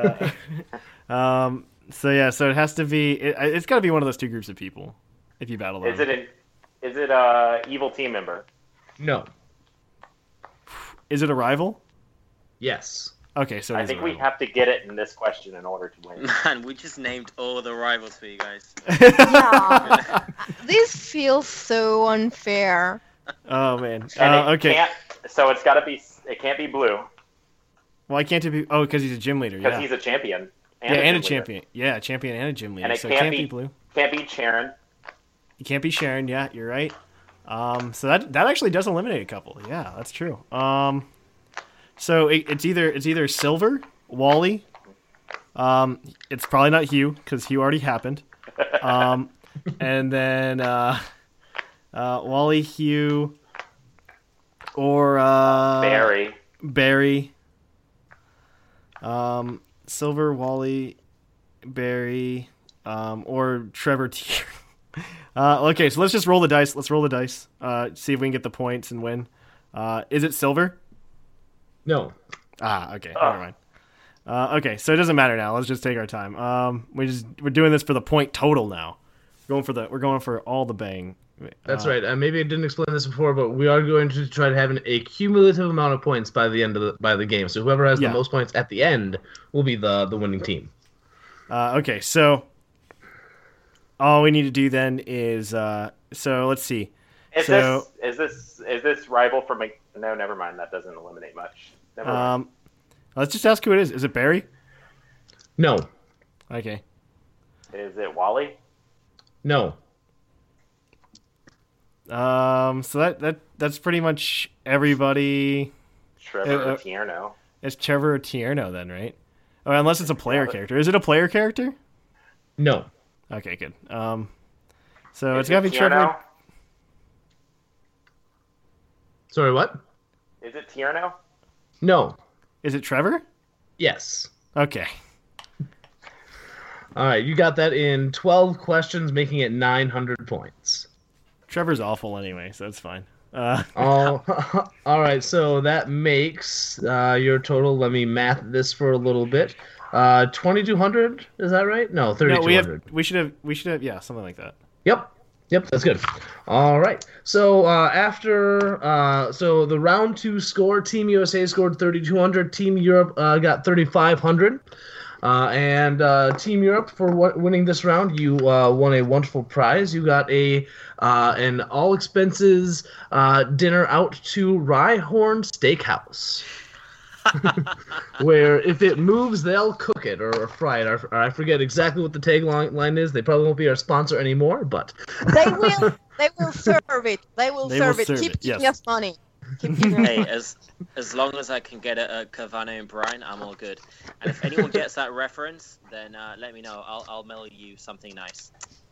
So it has to be. It's got to be one of those two groups of people. If you battle them. Is it a evil team member? No. Is it a rival? Yes. Okay, so I think we have to get it in this question in order to win. Man, we just named all the rivals for you guys. Yeah. This feels so unfair. Oh man. Okay. So it's got to be. It can't be blue. Why can't it be? Oh, because he's a gym leader. Because he's a champion. And a champion. Yeah, a champion and a gym leader. And it can't be blue. Can't be Sharon. It can't be Sharon. Yeah, you're right. So that actually does eliminate a couple. Yeah, that's true. So it's either Silver, Wally. It's probably not Hugh because Hugh already happened. And then Wally, Hugh, or Barry. Silver, Wally, Barry, or Trevor Tier. Okay, so let's just roll the dice. Let's roll the dice. See if we can get the points and win. Is it Silver? No. Okay. Never mind. Okay, so it doesn't matter now. Let's just take our time. We're doing this for the point total now. We're going for all the bang. That's right. Maybe I didn't explain this before, but we are going to try to have a cumulative amount of points by the end of the game. So whoever has the most points at the end will be the winning team. Okay, so all we need to do then is so let's see. Is this rival from? No, never mind. That doesn't eliminate much. Never mind. Let's just ask who it is. Is it Barry? No. Okay. Is it Wally? No. So that's pretty much everybody. Trevor Tierno. It's Trevor Tierno then, right? Oh, unless it's a player character. Is it a player character? No. Okay, good. So it's gotta be Trevor. Tierno? Sorry, what? Is it Tierno? No. Is it Trevor? Yes. Okay. All right, you got that in 12 questions, making it 900 points. Trevor's awful anyway, so it's fine. All right, so that makes your total. Let me math this for a little bit. 2,200. Is that right? No, 3,200. We should have, yeah, something like that. Yep, that's good. All right. So so the round 2 score, Team USA scored 3,200. Team Europe got 3,500. And Team Europe, for winning this round, you won a wonderful prize. You got an all expenses dinner out to Rhyhorn Steakhouse. Where if it moves, they'll cook it or fry it. Or I forget exactly what the tagline is. They probably won't be our sponsor anymore, but They will serve it. They will serve it. Keep giving us money. Hey, as long as I can get it at Cavano and Brian, I'm all good. And if anyone gets that reference, then let me know. I'll mail you something nice.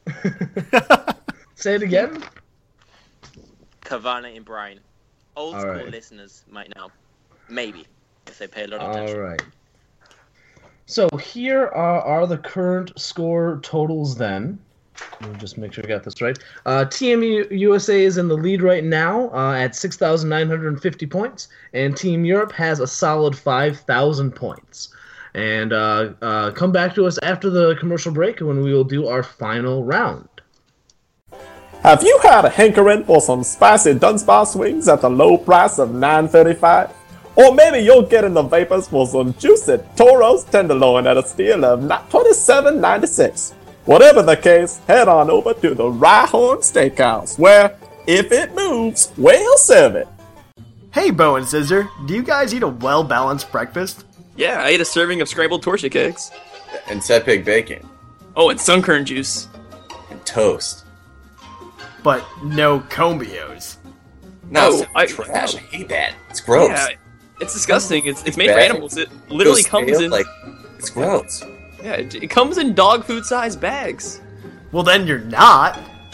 Say it again. Cavano and Brian. Old All school right. listeners might know. Maybe. If they pay a lot of attention. All right. So here are the current score totals then. Let me just make sure I got this right. Team USA is in the lead right now at 6,950 points, and Team Europe has a solid 5,000 points. And come back to us after the commercial break when we will do our final round. Have you had a hankering for some spicy Dunsparce wings at the low price of $9.35? Or maybe you're getting the vapors for some juicy Toro's tenderloin at a steal of $27.96. Whatever the case, head on over to the Rhyhorn Steakhouse, where, if it moves, we'll serve it. Hey, Bo and Scissor, do you guys eat a well-balanced breakfast? Yeah, I ate a serving of scrambled tortilla cakes. And Sepig bacon. Oh, and sunkern juice. And toast. But no combios. No, trash. I hate that. It's gross. Yeah, it's disgusting. It's made for animals. It literally comes in... It's gross. Yeah, it comes in dog food size bags. Well, then you're not.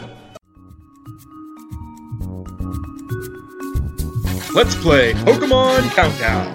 Let's play Pokemon Countdown.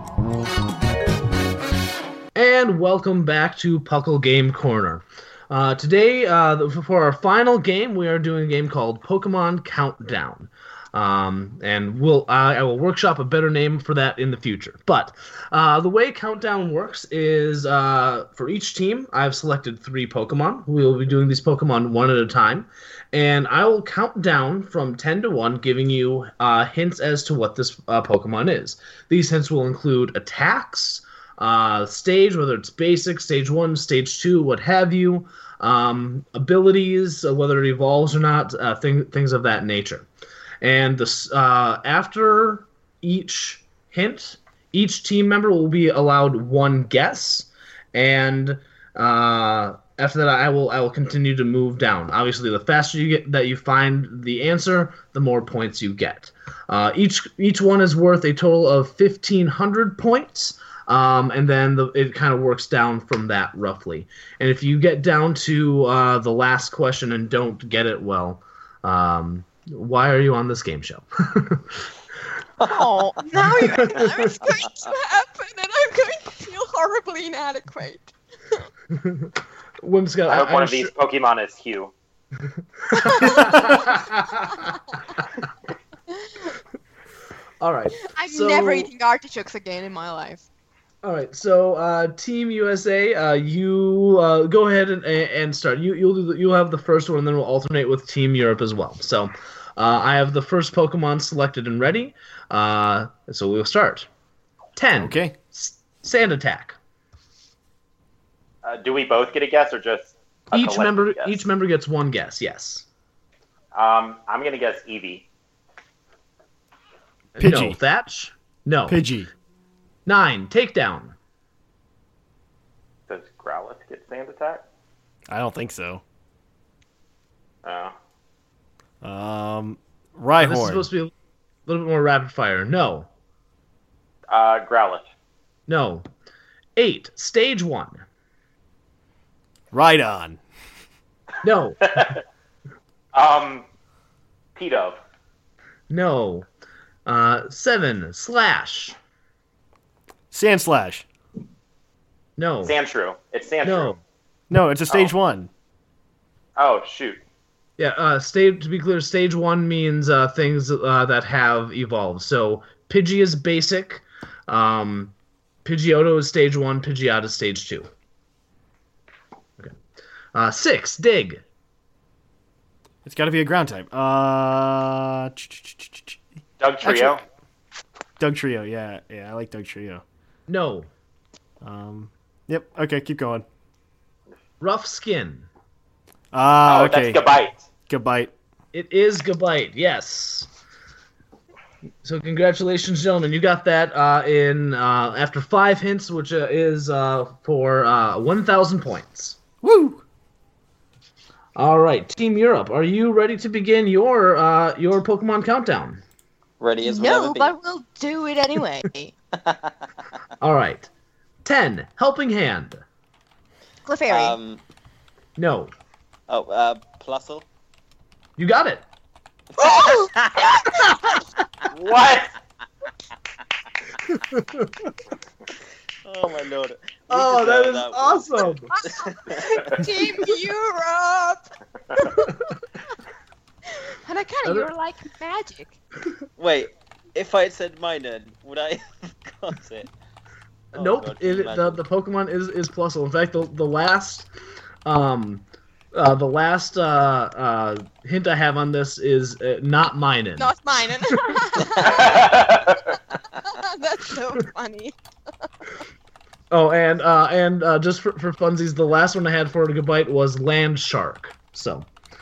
And welcome back to Puckle Game Corner. Today, for our final game, we are doing a game called Pokemon Countdown. And I will workshop a better name for that in the future. But the way Countdown works is for each team, I've selected 3 Pokemon. We will be doing these Pokemon one at a time. And I will count down from 10 to 1, giving you hints as to what this Pokemon is. These hints will include attacks, stage, whether it's basic, stage 1, stage 2, what have you, abilities, whether it evolves or not, things of that nature. And after each hint, each team member will be allowed 1 guess, and after that, I will continue to move down. Obviously, the faster you find the answer, the more points you get. Each one is worth a total of 1,500 points, and then it kind of works down from that roughly. And if you get down to the last question and don't get it, well. Why are you on this game show? Oh, now it's going to happen, and I'm going to feel horribly inadequate. Whimsicott, I hope one of these Pokemon is Hugh. All right. I'm never eating artichokes again in my life. All right, so Team USA, you go ahead and start. You'll have the first one, and then we'll alternate with Team Europe as well. So I have the first Pokemon selected and ready. So we'll start. 10. Okay. Sand Attack. Do we both get a guess, or just Each member guess? gets 1 guess. Yes. I'm gonna guess Eevee. Pidgey. No. Thatch. No. Pidgey. 9. Takedown. Does Growlithe get Sand Attack? I don't think so. Oh. Rhyhorn. This is supposed to be a little bit more rapid fire. No. Growlithe. No. 8. Stage 1. Right on. No. P-Dove. No. 7. Slash. Sandslash. No. Sandshrew. It's Sandshrew. No. No, it's a stage 1. Oh, shoot. Yeah, to be clear, stage 1 means things that have evolved. So Pidgey is basic, Pidgeotto is stage 1, Pidgeot is stage 2. Okay. 6, Dig. It's got to be a ground type. Doug Trio. Doug Trio, yeah, I like Doug Trio. No. Yep, okay, keep going. Rough Skin. Okay. That's Gabite. Gabite. It is Gabite, yes. So congratulations, gentlemen. You got that in after 5 hints, which is for 1,000 points. Woo! All right, Team Europe, are you ready to begin your Pokemon countdown? Ready as we'll No, but we'll do it anyway. All right. 10, Helping Hand. Clefairy. No. Plusle. You got it. What? Oh my lord. Oh, that is awesome. Team Europe. Hanakana, you're like magic. Wait, if I had said Minun, would I have got it? Oh Nope. God, The Pokemon is Plusle. In fact, the last hint I have on this is not Minun. Not Minun. That's so funny. Oh, and just for funsies, the last one I had for Gabite was Land Shark. So,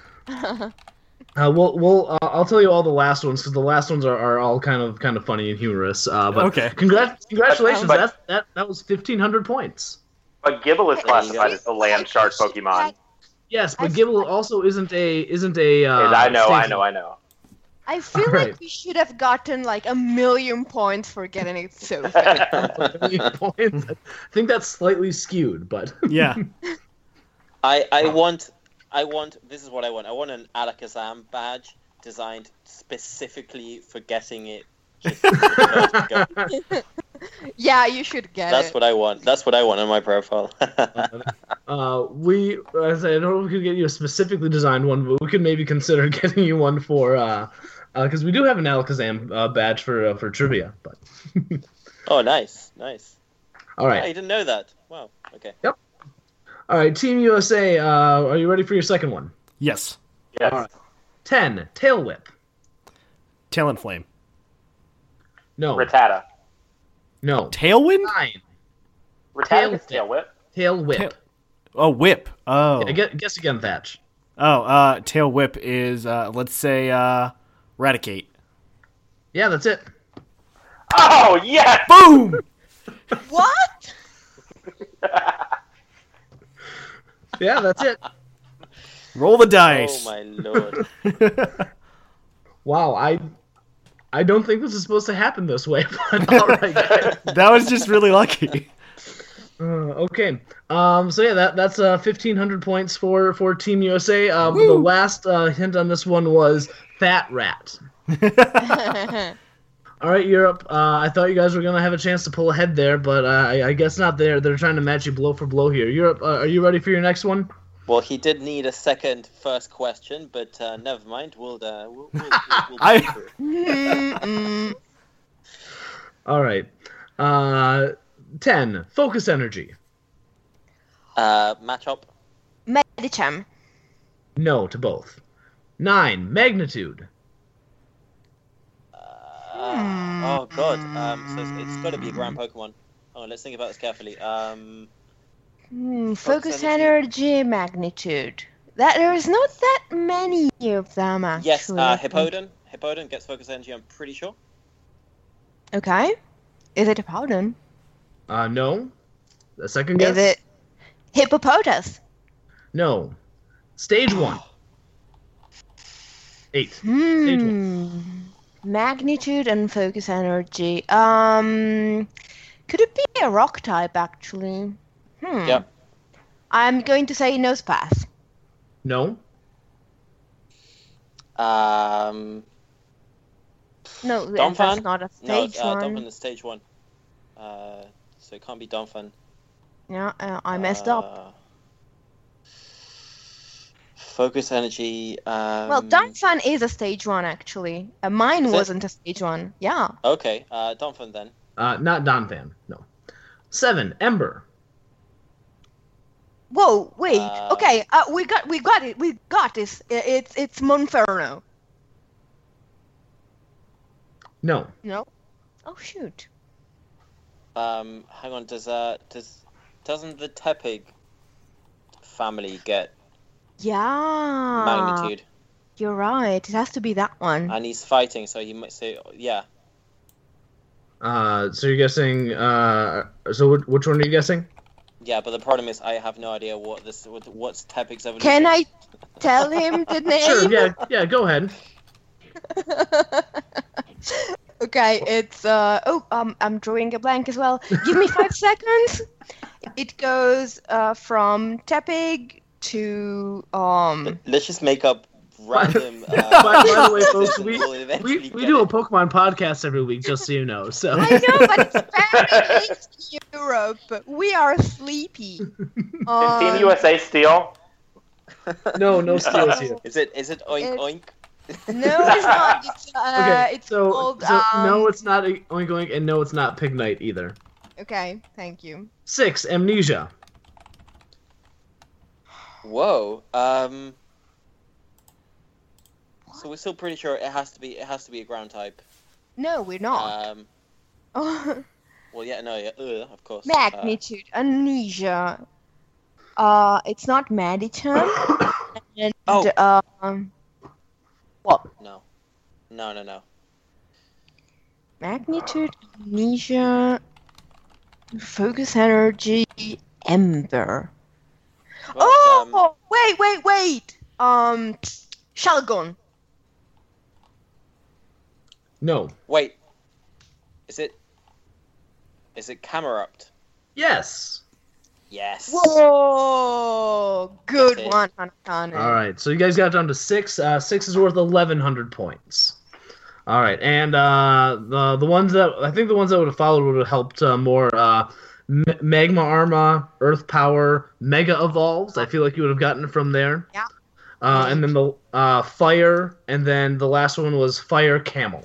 I'll tell you all the last ones because the last ones are all kind of funny and humorous. But okay. Congratulations! That was 1,500 points. But Gibble is classified as the land shark Pokemon. Yes, but Gibble also isn't a. I know. I feel like we should have gotten like 1,000,000 points for getting it so fast. 1,000,000 points. I think that's slightly skewed, but yeah. I want. This is what I want. I want an Alakazam badge designed specifically for getting it. Yeah, you should get That's it. what I want. That's what I want on my profile. I don't know if we could get you a specifically designed one, but we could maybe consider getting you one for because we do have an Alakazam badge for trivia. But Oh, nice. all right, I didn't know that. Wow. Okay. Yep. All right, Team USA, are you ready for your second one? Yes. Yes. All right. 10, Tail Whip. Talonflame. No. Rattata. No. Tailwind? 9. Rattata Tail Whip. Tail Whip. Oh, Whip. Oh. Yeah, guess again, Thatch. Oh, Tail Whip is, let's say, Raticate. Yeah, that's it. Oh, yes! Boom! What? Yeah, that's it. Roll the dice. Oh my lord. Wow, I don't think this is supposed to happen this way, but all right, guys. That was just really lucky. Okay. So yeah, that's 1,500 points for Team USA. The last hint on this one was Fat Rat. All right, Europe. I thought you guys were gonna have a chance to pull ahead there, but I guess not. They're trying to match you blow for blow here. Europe, are you ready for your next one? Well, he did need a first question, but never mind. We'll All right. 10, Focus Energy. Matchup. Medicham. No to both. 9, Magnitude. Oh god. So it's got to be a ground Pokemon. Oh, let's think about this carefully. Focus energy, Magnitude. There is not that many of them, actually. Yes, Hippowdon. Hippowdon gets Focus Energy, I'm pretty sure. Okay. Is it Hippowdon? No. The second guess? Is it Hippopotas? No. Stage 1. 8. Stage 1. Magnitude and Focus Energy. Could it be a rock type, actually? Yep. I'm going to say Nosepath. No. No, Donphan? that's not a No, stage one. Donphan is stage 1. So it can't be Donphan. Yeah, I messed up. Focus energy. Well, Donphan is a stage one, actually. Mine wasn't a stage one. Yeah. Okay, Donphan then. Not Donphan. No. 7. Ember. Whoa, wait. Okay, we got it. We got this. It's Monferno. No. No. Oh shoot. Hang on. Doesn't the Tepig family get magnitude? You're right. It has to be that one. And he's fighting, so he might say, yeah. So you're guessing. So which one are you guessing? Yeah, but the problem is I have no idea what's Tepig's evolution. Can I tell him the name? Sure. Yeah. Go ahead. Okay, it's I'm drawing a blank as well. Give me 5 seconds. It goes from Tepig to Let's just make up random. By the way, folks, we do a Pokemon podcast every week, just so you know. So I know, but it's very late in Europe. We are sleepy. Is Team USA Steel? No Steels here. Is it Oink Oink? No, it's not. It's Okay, it's so called no, it's not Oink Oink, and no, it's not Pignite either. Okay, thank you. 6. Amnesia. Whoa. So we're still pretty sure it has to be a ground type. No, we're not. Well, yeah, no, yeah, of course. Magnitude, Amnesia. It's not Medicham. And, what? No. Magnitude, Amnesia, Focus Energy, Ember. Well, Wait! Shalgon. No. Wait. Is it Camerupt? Yes. Yes. Whoa! Good one, Hanakane. All right, so you guys got down to 6. 6 is worth 1,100 points. All right, and the ones that I think the ones that would have followed would have helped more. Magma Arma, Earth Power, Mega Evolves. I feel like you would have gotten it from there. Yeah. And then the Fire, and then the last one was Fire Camel.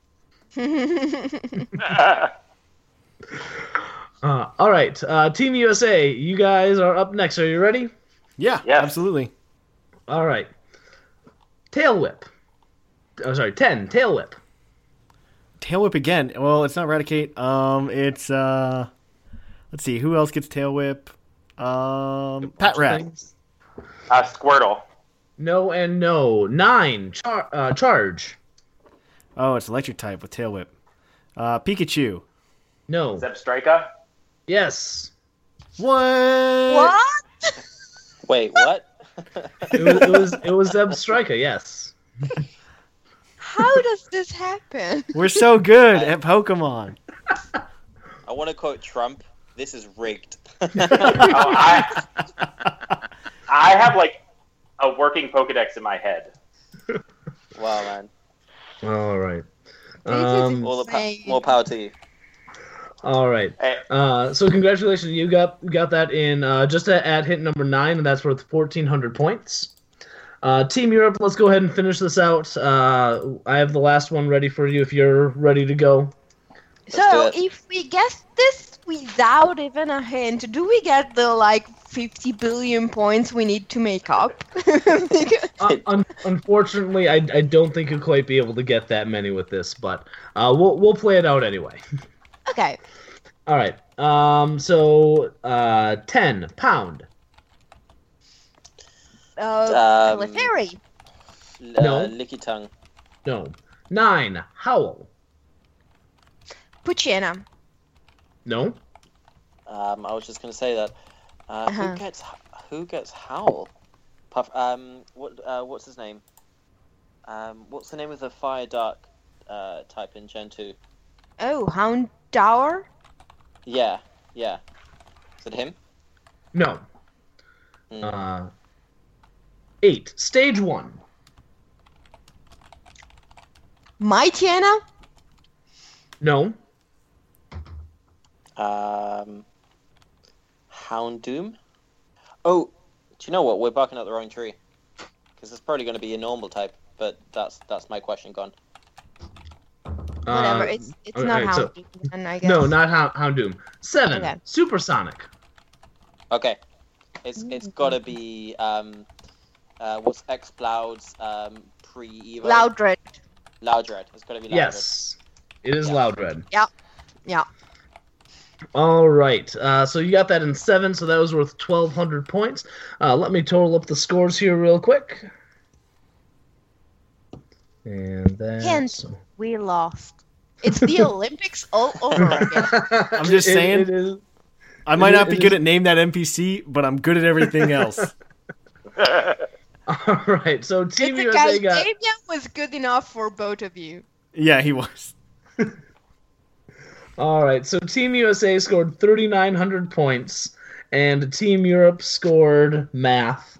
All right, Team USA, you guys are up next. Are you ready? Yeah, absolutely. All right. Tail Whip. Oh, sorry, 10. Tail Whip. Tail Whip again. Well, it's not Raticate. It's let's see, who else gets Tail Whip? Pat Rat. Squirtle. No and no. 9. Charge. Oh, it's electric type with Tail Whip. Pikachu. No. Zebstrika. Yes. What? Wait, what? it was Zebstrika, yes. How does this happen? We're so good at Pokemon. I want to quote Trump. This is rigged. I have like a working Pokedex in my head. Wow, man. All right. More power to you. All right. So congratulations, you got that in just at hit number 9, and that's worth 1,400 points. Team Europe, let's go ahead and finish this out. I have the last one ready for you if you're ready to go. So if we guess this without even a hint, do we get the 50 billion points we need to make up? Unfortunately, I don't think you'll quite be able to get that many with this, but we'll play it out anyway. Okay. All right. So 10 pound. Clefairy. No. Licky Tongue. No. 9 howl. Puchena. No. I was just gonna say that. Who gets Howl? What's his name? What's the name of the Fire Dark type in Gen 2? Oh, Houndour? Yeah. Is it him? No. 8. Stage 1. Mightyena? No. Houndoom? Oh, do you know what? We're barking up the wrong tree. Because it's probably going to be a normal type, but that's my question gone. Whatever, it's not Houndoom, then I guess. No, not Houndoom. 7. Okay. Supersonic. Okay. It's got to be, what's X-Cloud's pre-Evo? Loudred. Loudred. It's got to be Loudred. Yes. It is Loudred. Yeah. All right. So you got that in 7, so that was worth 1,200 points. Let me total up the scores here real quick. And that's... Hint, we lost. It's the Olympics all over again. I'm just saying, I might not be good at name that NPC, but I'm good at everything else. All right, so Team It's USA okay, got... Damien was good enough for both of you. Yeah, he was. All right, so Team USA scored 3,900 points, and Team Europe scored math.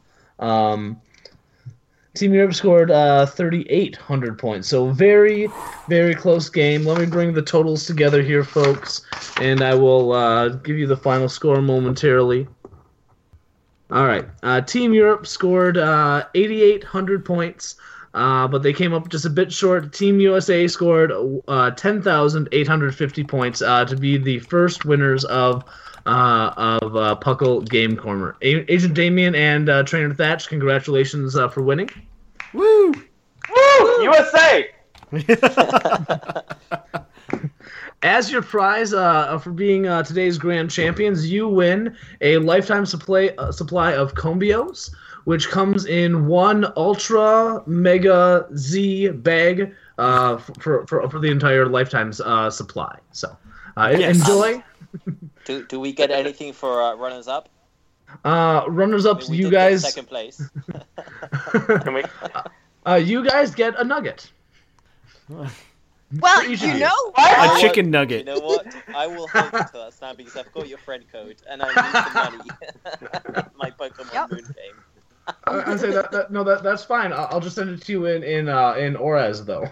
Team Europe scored 3,800 points. So very, very close game. Let me bring the totals together here, folks, and I will give you the final score momentarily. All right, Team Europe scored 8,800 points. But they came up just a bit short. Team USA scored 10,850 points to be the first winners of Puckle Game Corner. Agent Damien and Trainer Thatch, congratulations for winning. Woo! Woo! USA! As your prize for being today's grand champions, you win a lifetime supply of Combios, which comes in one Ultra Mega Z bag for the entire lifetime's supply. So, Yes. enjoy. Do we get anything for runners up? Runners-up, I mean, we you did get guys. second place. Can we? You guys get a nugget. Well, each you of you. know A chicken nugget. You know what? I will hold you to that, Stan, because I've got your friend code, and I need the money. My Pokemon Moon game. I say that's fine. I'll just send it to you in Orez though.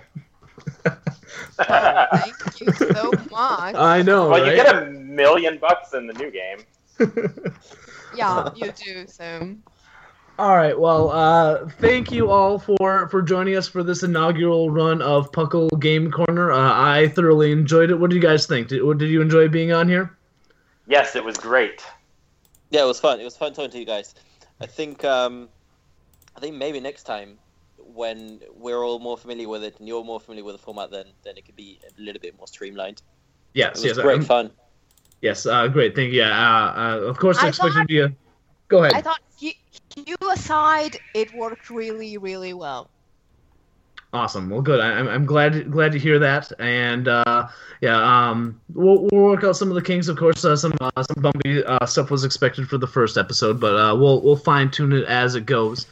Thank you so much. I know. Well, right? you get $1 million in the new game. Yeah, you do, so... All right. Well, thank you all for joining us for this inaugural run of Puckle Game Corner. I thoroughly enjoyed it. What do you guys think? Did you enjoy being on here? Yes, it was great. Yeah, it was fun. It was fun talking to you guys. I think maybe next time, when we're all more familiar with it and you're more familiar with the format, then it could be a little bit more streamlined. Yes. It was great fun. Yes. Great. Thank you. Yeah. Of course, I expected you. Go ahead. I thought you aside, it worked really, really well. Awesome. Well, good. I'm glad to hear that. And we'll work out some of the kinks. Of course, some bumpy stuff was expected for the first episode, but we'll fine tune it as it goes.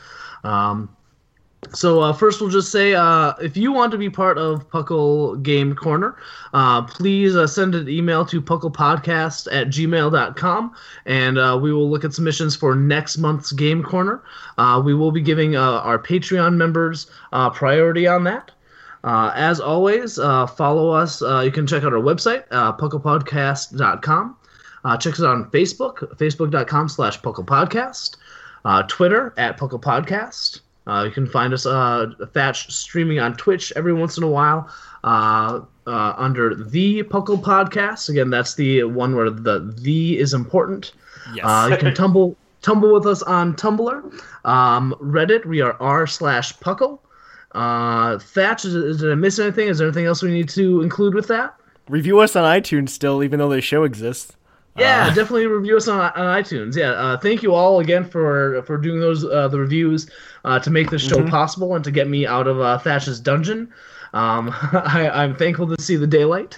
So first, we'll just say if you want to be part of Puckle Game Corner, please send an email to pucklepodcast@gmail.com, and we will look at submissions for next month's Game Corner. We will be giving our Patreon members priority on that. As always, follow us. You can check out our website, pucklepodcast.com. Check us out on Facebook, facebook.com/pucklepodcast. Twitter @pucklepodcast. You can find us Thatch streaming on Twitch every once in a while under the Puckle Podcast. Again, that's the one where the is important. Yes. You can tumble with us on Tumblr, Reddit. We are r/Puckle. Thatch, did I miss anything? Is there anything else we need to include with that? Review us on iTunes still, even though the show exists. Yeah, definitely review us on iTunes. Yeah, thank you all again for doing those the reviews to make this show possible and to get me out of Thatch's dungeon. I'm thankful to see the daylight.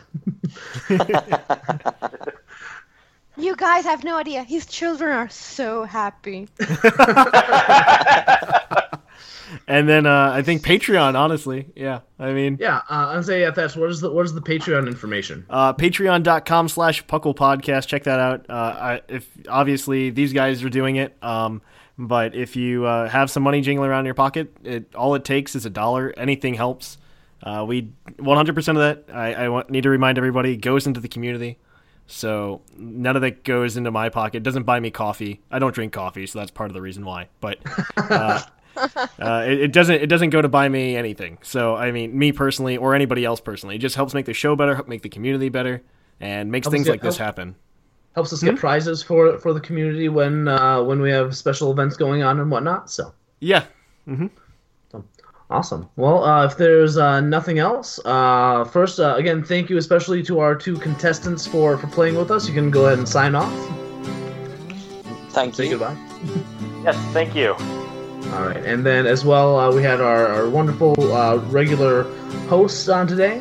You guys have no idea. His children are so happy. And then I think Patreon, honestly. Yeah, I mean... Yeah, I'd say, Thatch, what is the Patreon information? Patreon.com/Puckle Podcast. Check that out. If obviously these guys are doing it, But if you have some money jingling around in your pocket, all it takes is $1. Anything helps. We 100% of that, I need to remind everybody, goes into the community. So none of that goes into my pocket. It doesn't buy me coffee. I don't drink coffee, so that's part of the reason why. But it doesn't go to buy me anything. So I mean, me personally or anybody else personally, it just helps make the show better, make the community better, and makes things like this happen. Helps us get prizes for the community when we have special events going on and whatnot. So yeah. So, awesome. Well, if there's nothing else, first again, thank you especially to our 2 contestants for playing with us. You can go ahead and sign off. Thank you. Say goodbye. Yes, thank you. All right, and then as well, we had our wonderful regular hosts on today.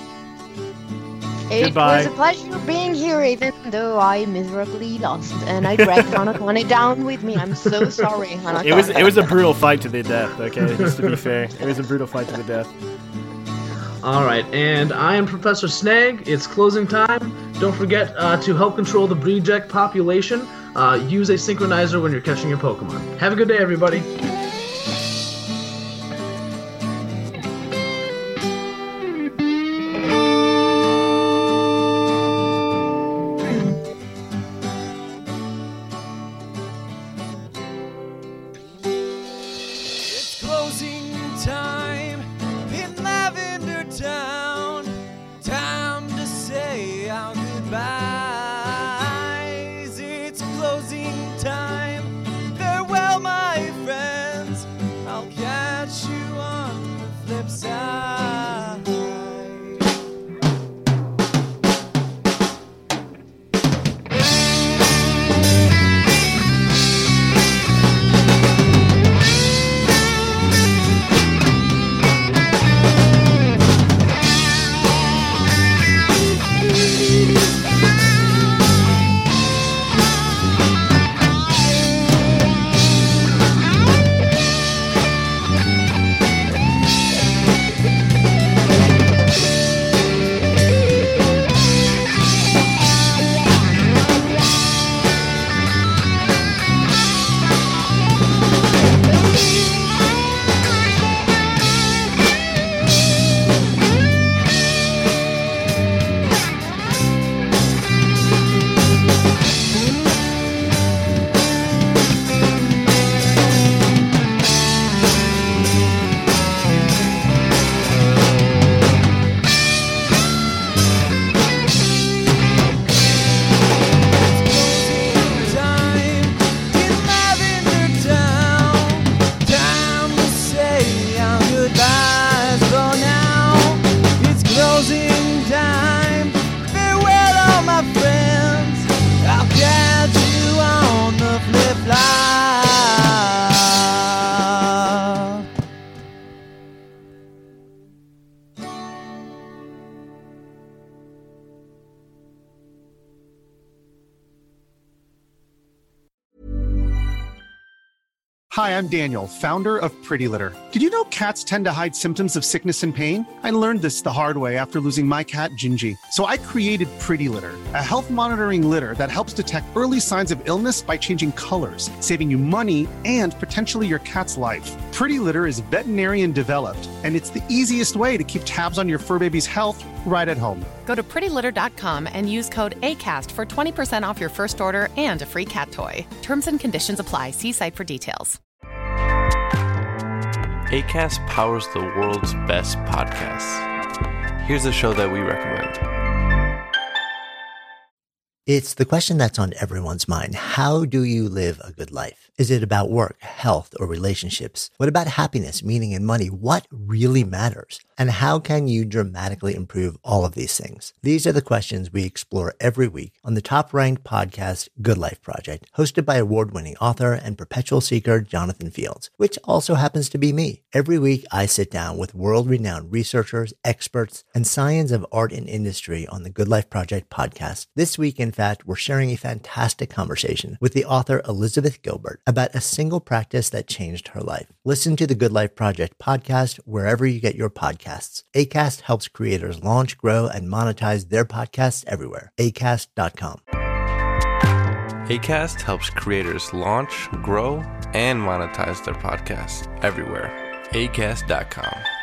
It Goodbye. was a pleasure being here, even though I miserably lost, and I dragged Hanakane down with me. I'm so sorry, Hanakane. It was a brutal fight to the death. Okay, just to be fair, it was a brutal fight to the death. All right, and I am Professor Snag. It's closing time. Don't forget to help control the Breedjack population. Use a synchronizer when you're catching your Pokemon. Have a good day, everybody. Hi, I'm Daniel, founder of Pretty Litter. Did you know cats tend to hide symptoms of sickness and pain? I learned this the hard way after losing my cat, Gingy. So I created Pretty Litter, a health monitoring litter that helps detect early signs of illness by changing colors, saving you money and potentially your cat's life. Pretty Litter is veterinarian developed, and it's the easiest way to keep tabs on your fur baby's health right at home. Go to prettylitter.com and use code ACAST for 20% off your first order and a free cat toy. Terms and conditions apply. See site for details. Acast powers the world's best podcasts. Here's a show that we recommend. It's the question that's on everyone's mind. How do you live a good life? Is it about work, health, or relationships? What about happiness, meaning, and money? What really matters? And how can you dramatically improve all of these things? These are the questions we explore every week on the top-ranked podcast, Good Life Project, hosted by award-winning author and perpetual seeker Jonathan Fields, which also happens to be me. Every week, I sit down with world-renowned researchers, experts, and science of art and industry on the Good Life Project podcast. This week, in fact, we're sharing a fantastic conversation with the author Elizabeth Gilbert about a single practice that changed her life. Listen to the Good Life Project podcast wherever you get your podcasts. Acast helps creators launch, grow, and monetize their podcasts everywhere. Acast.com. Acast helps creators launch, grow, and monetize their podcasts everywhere. Acast.com.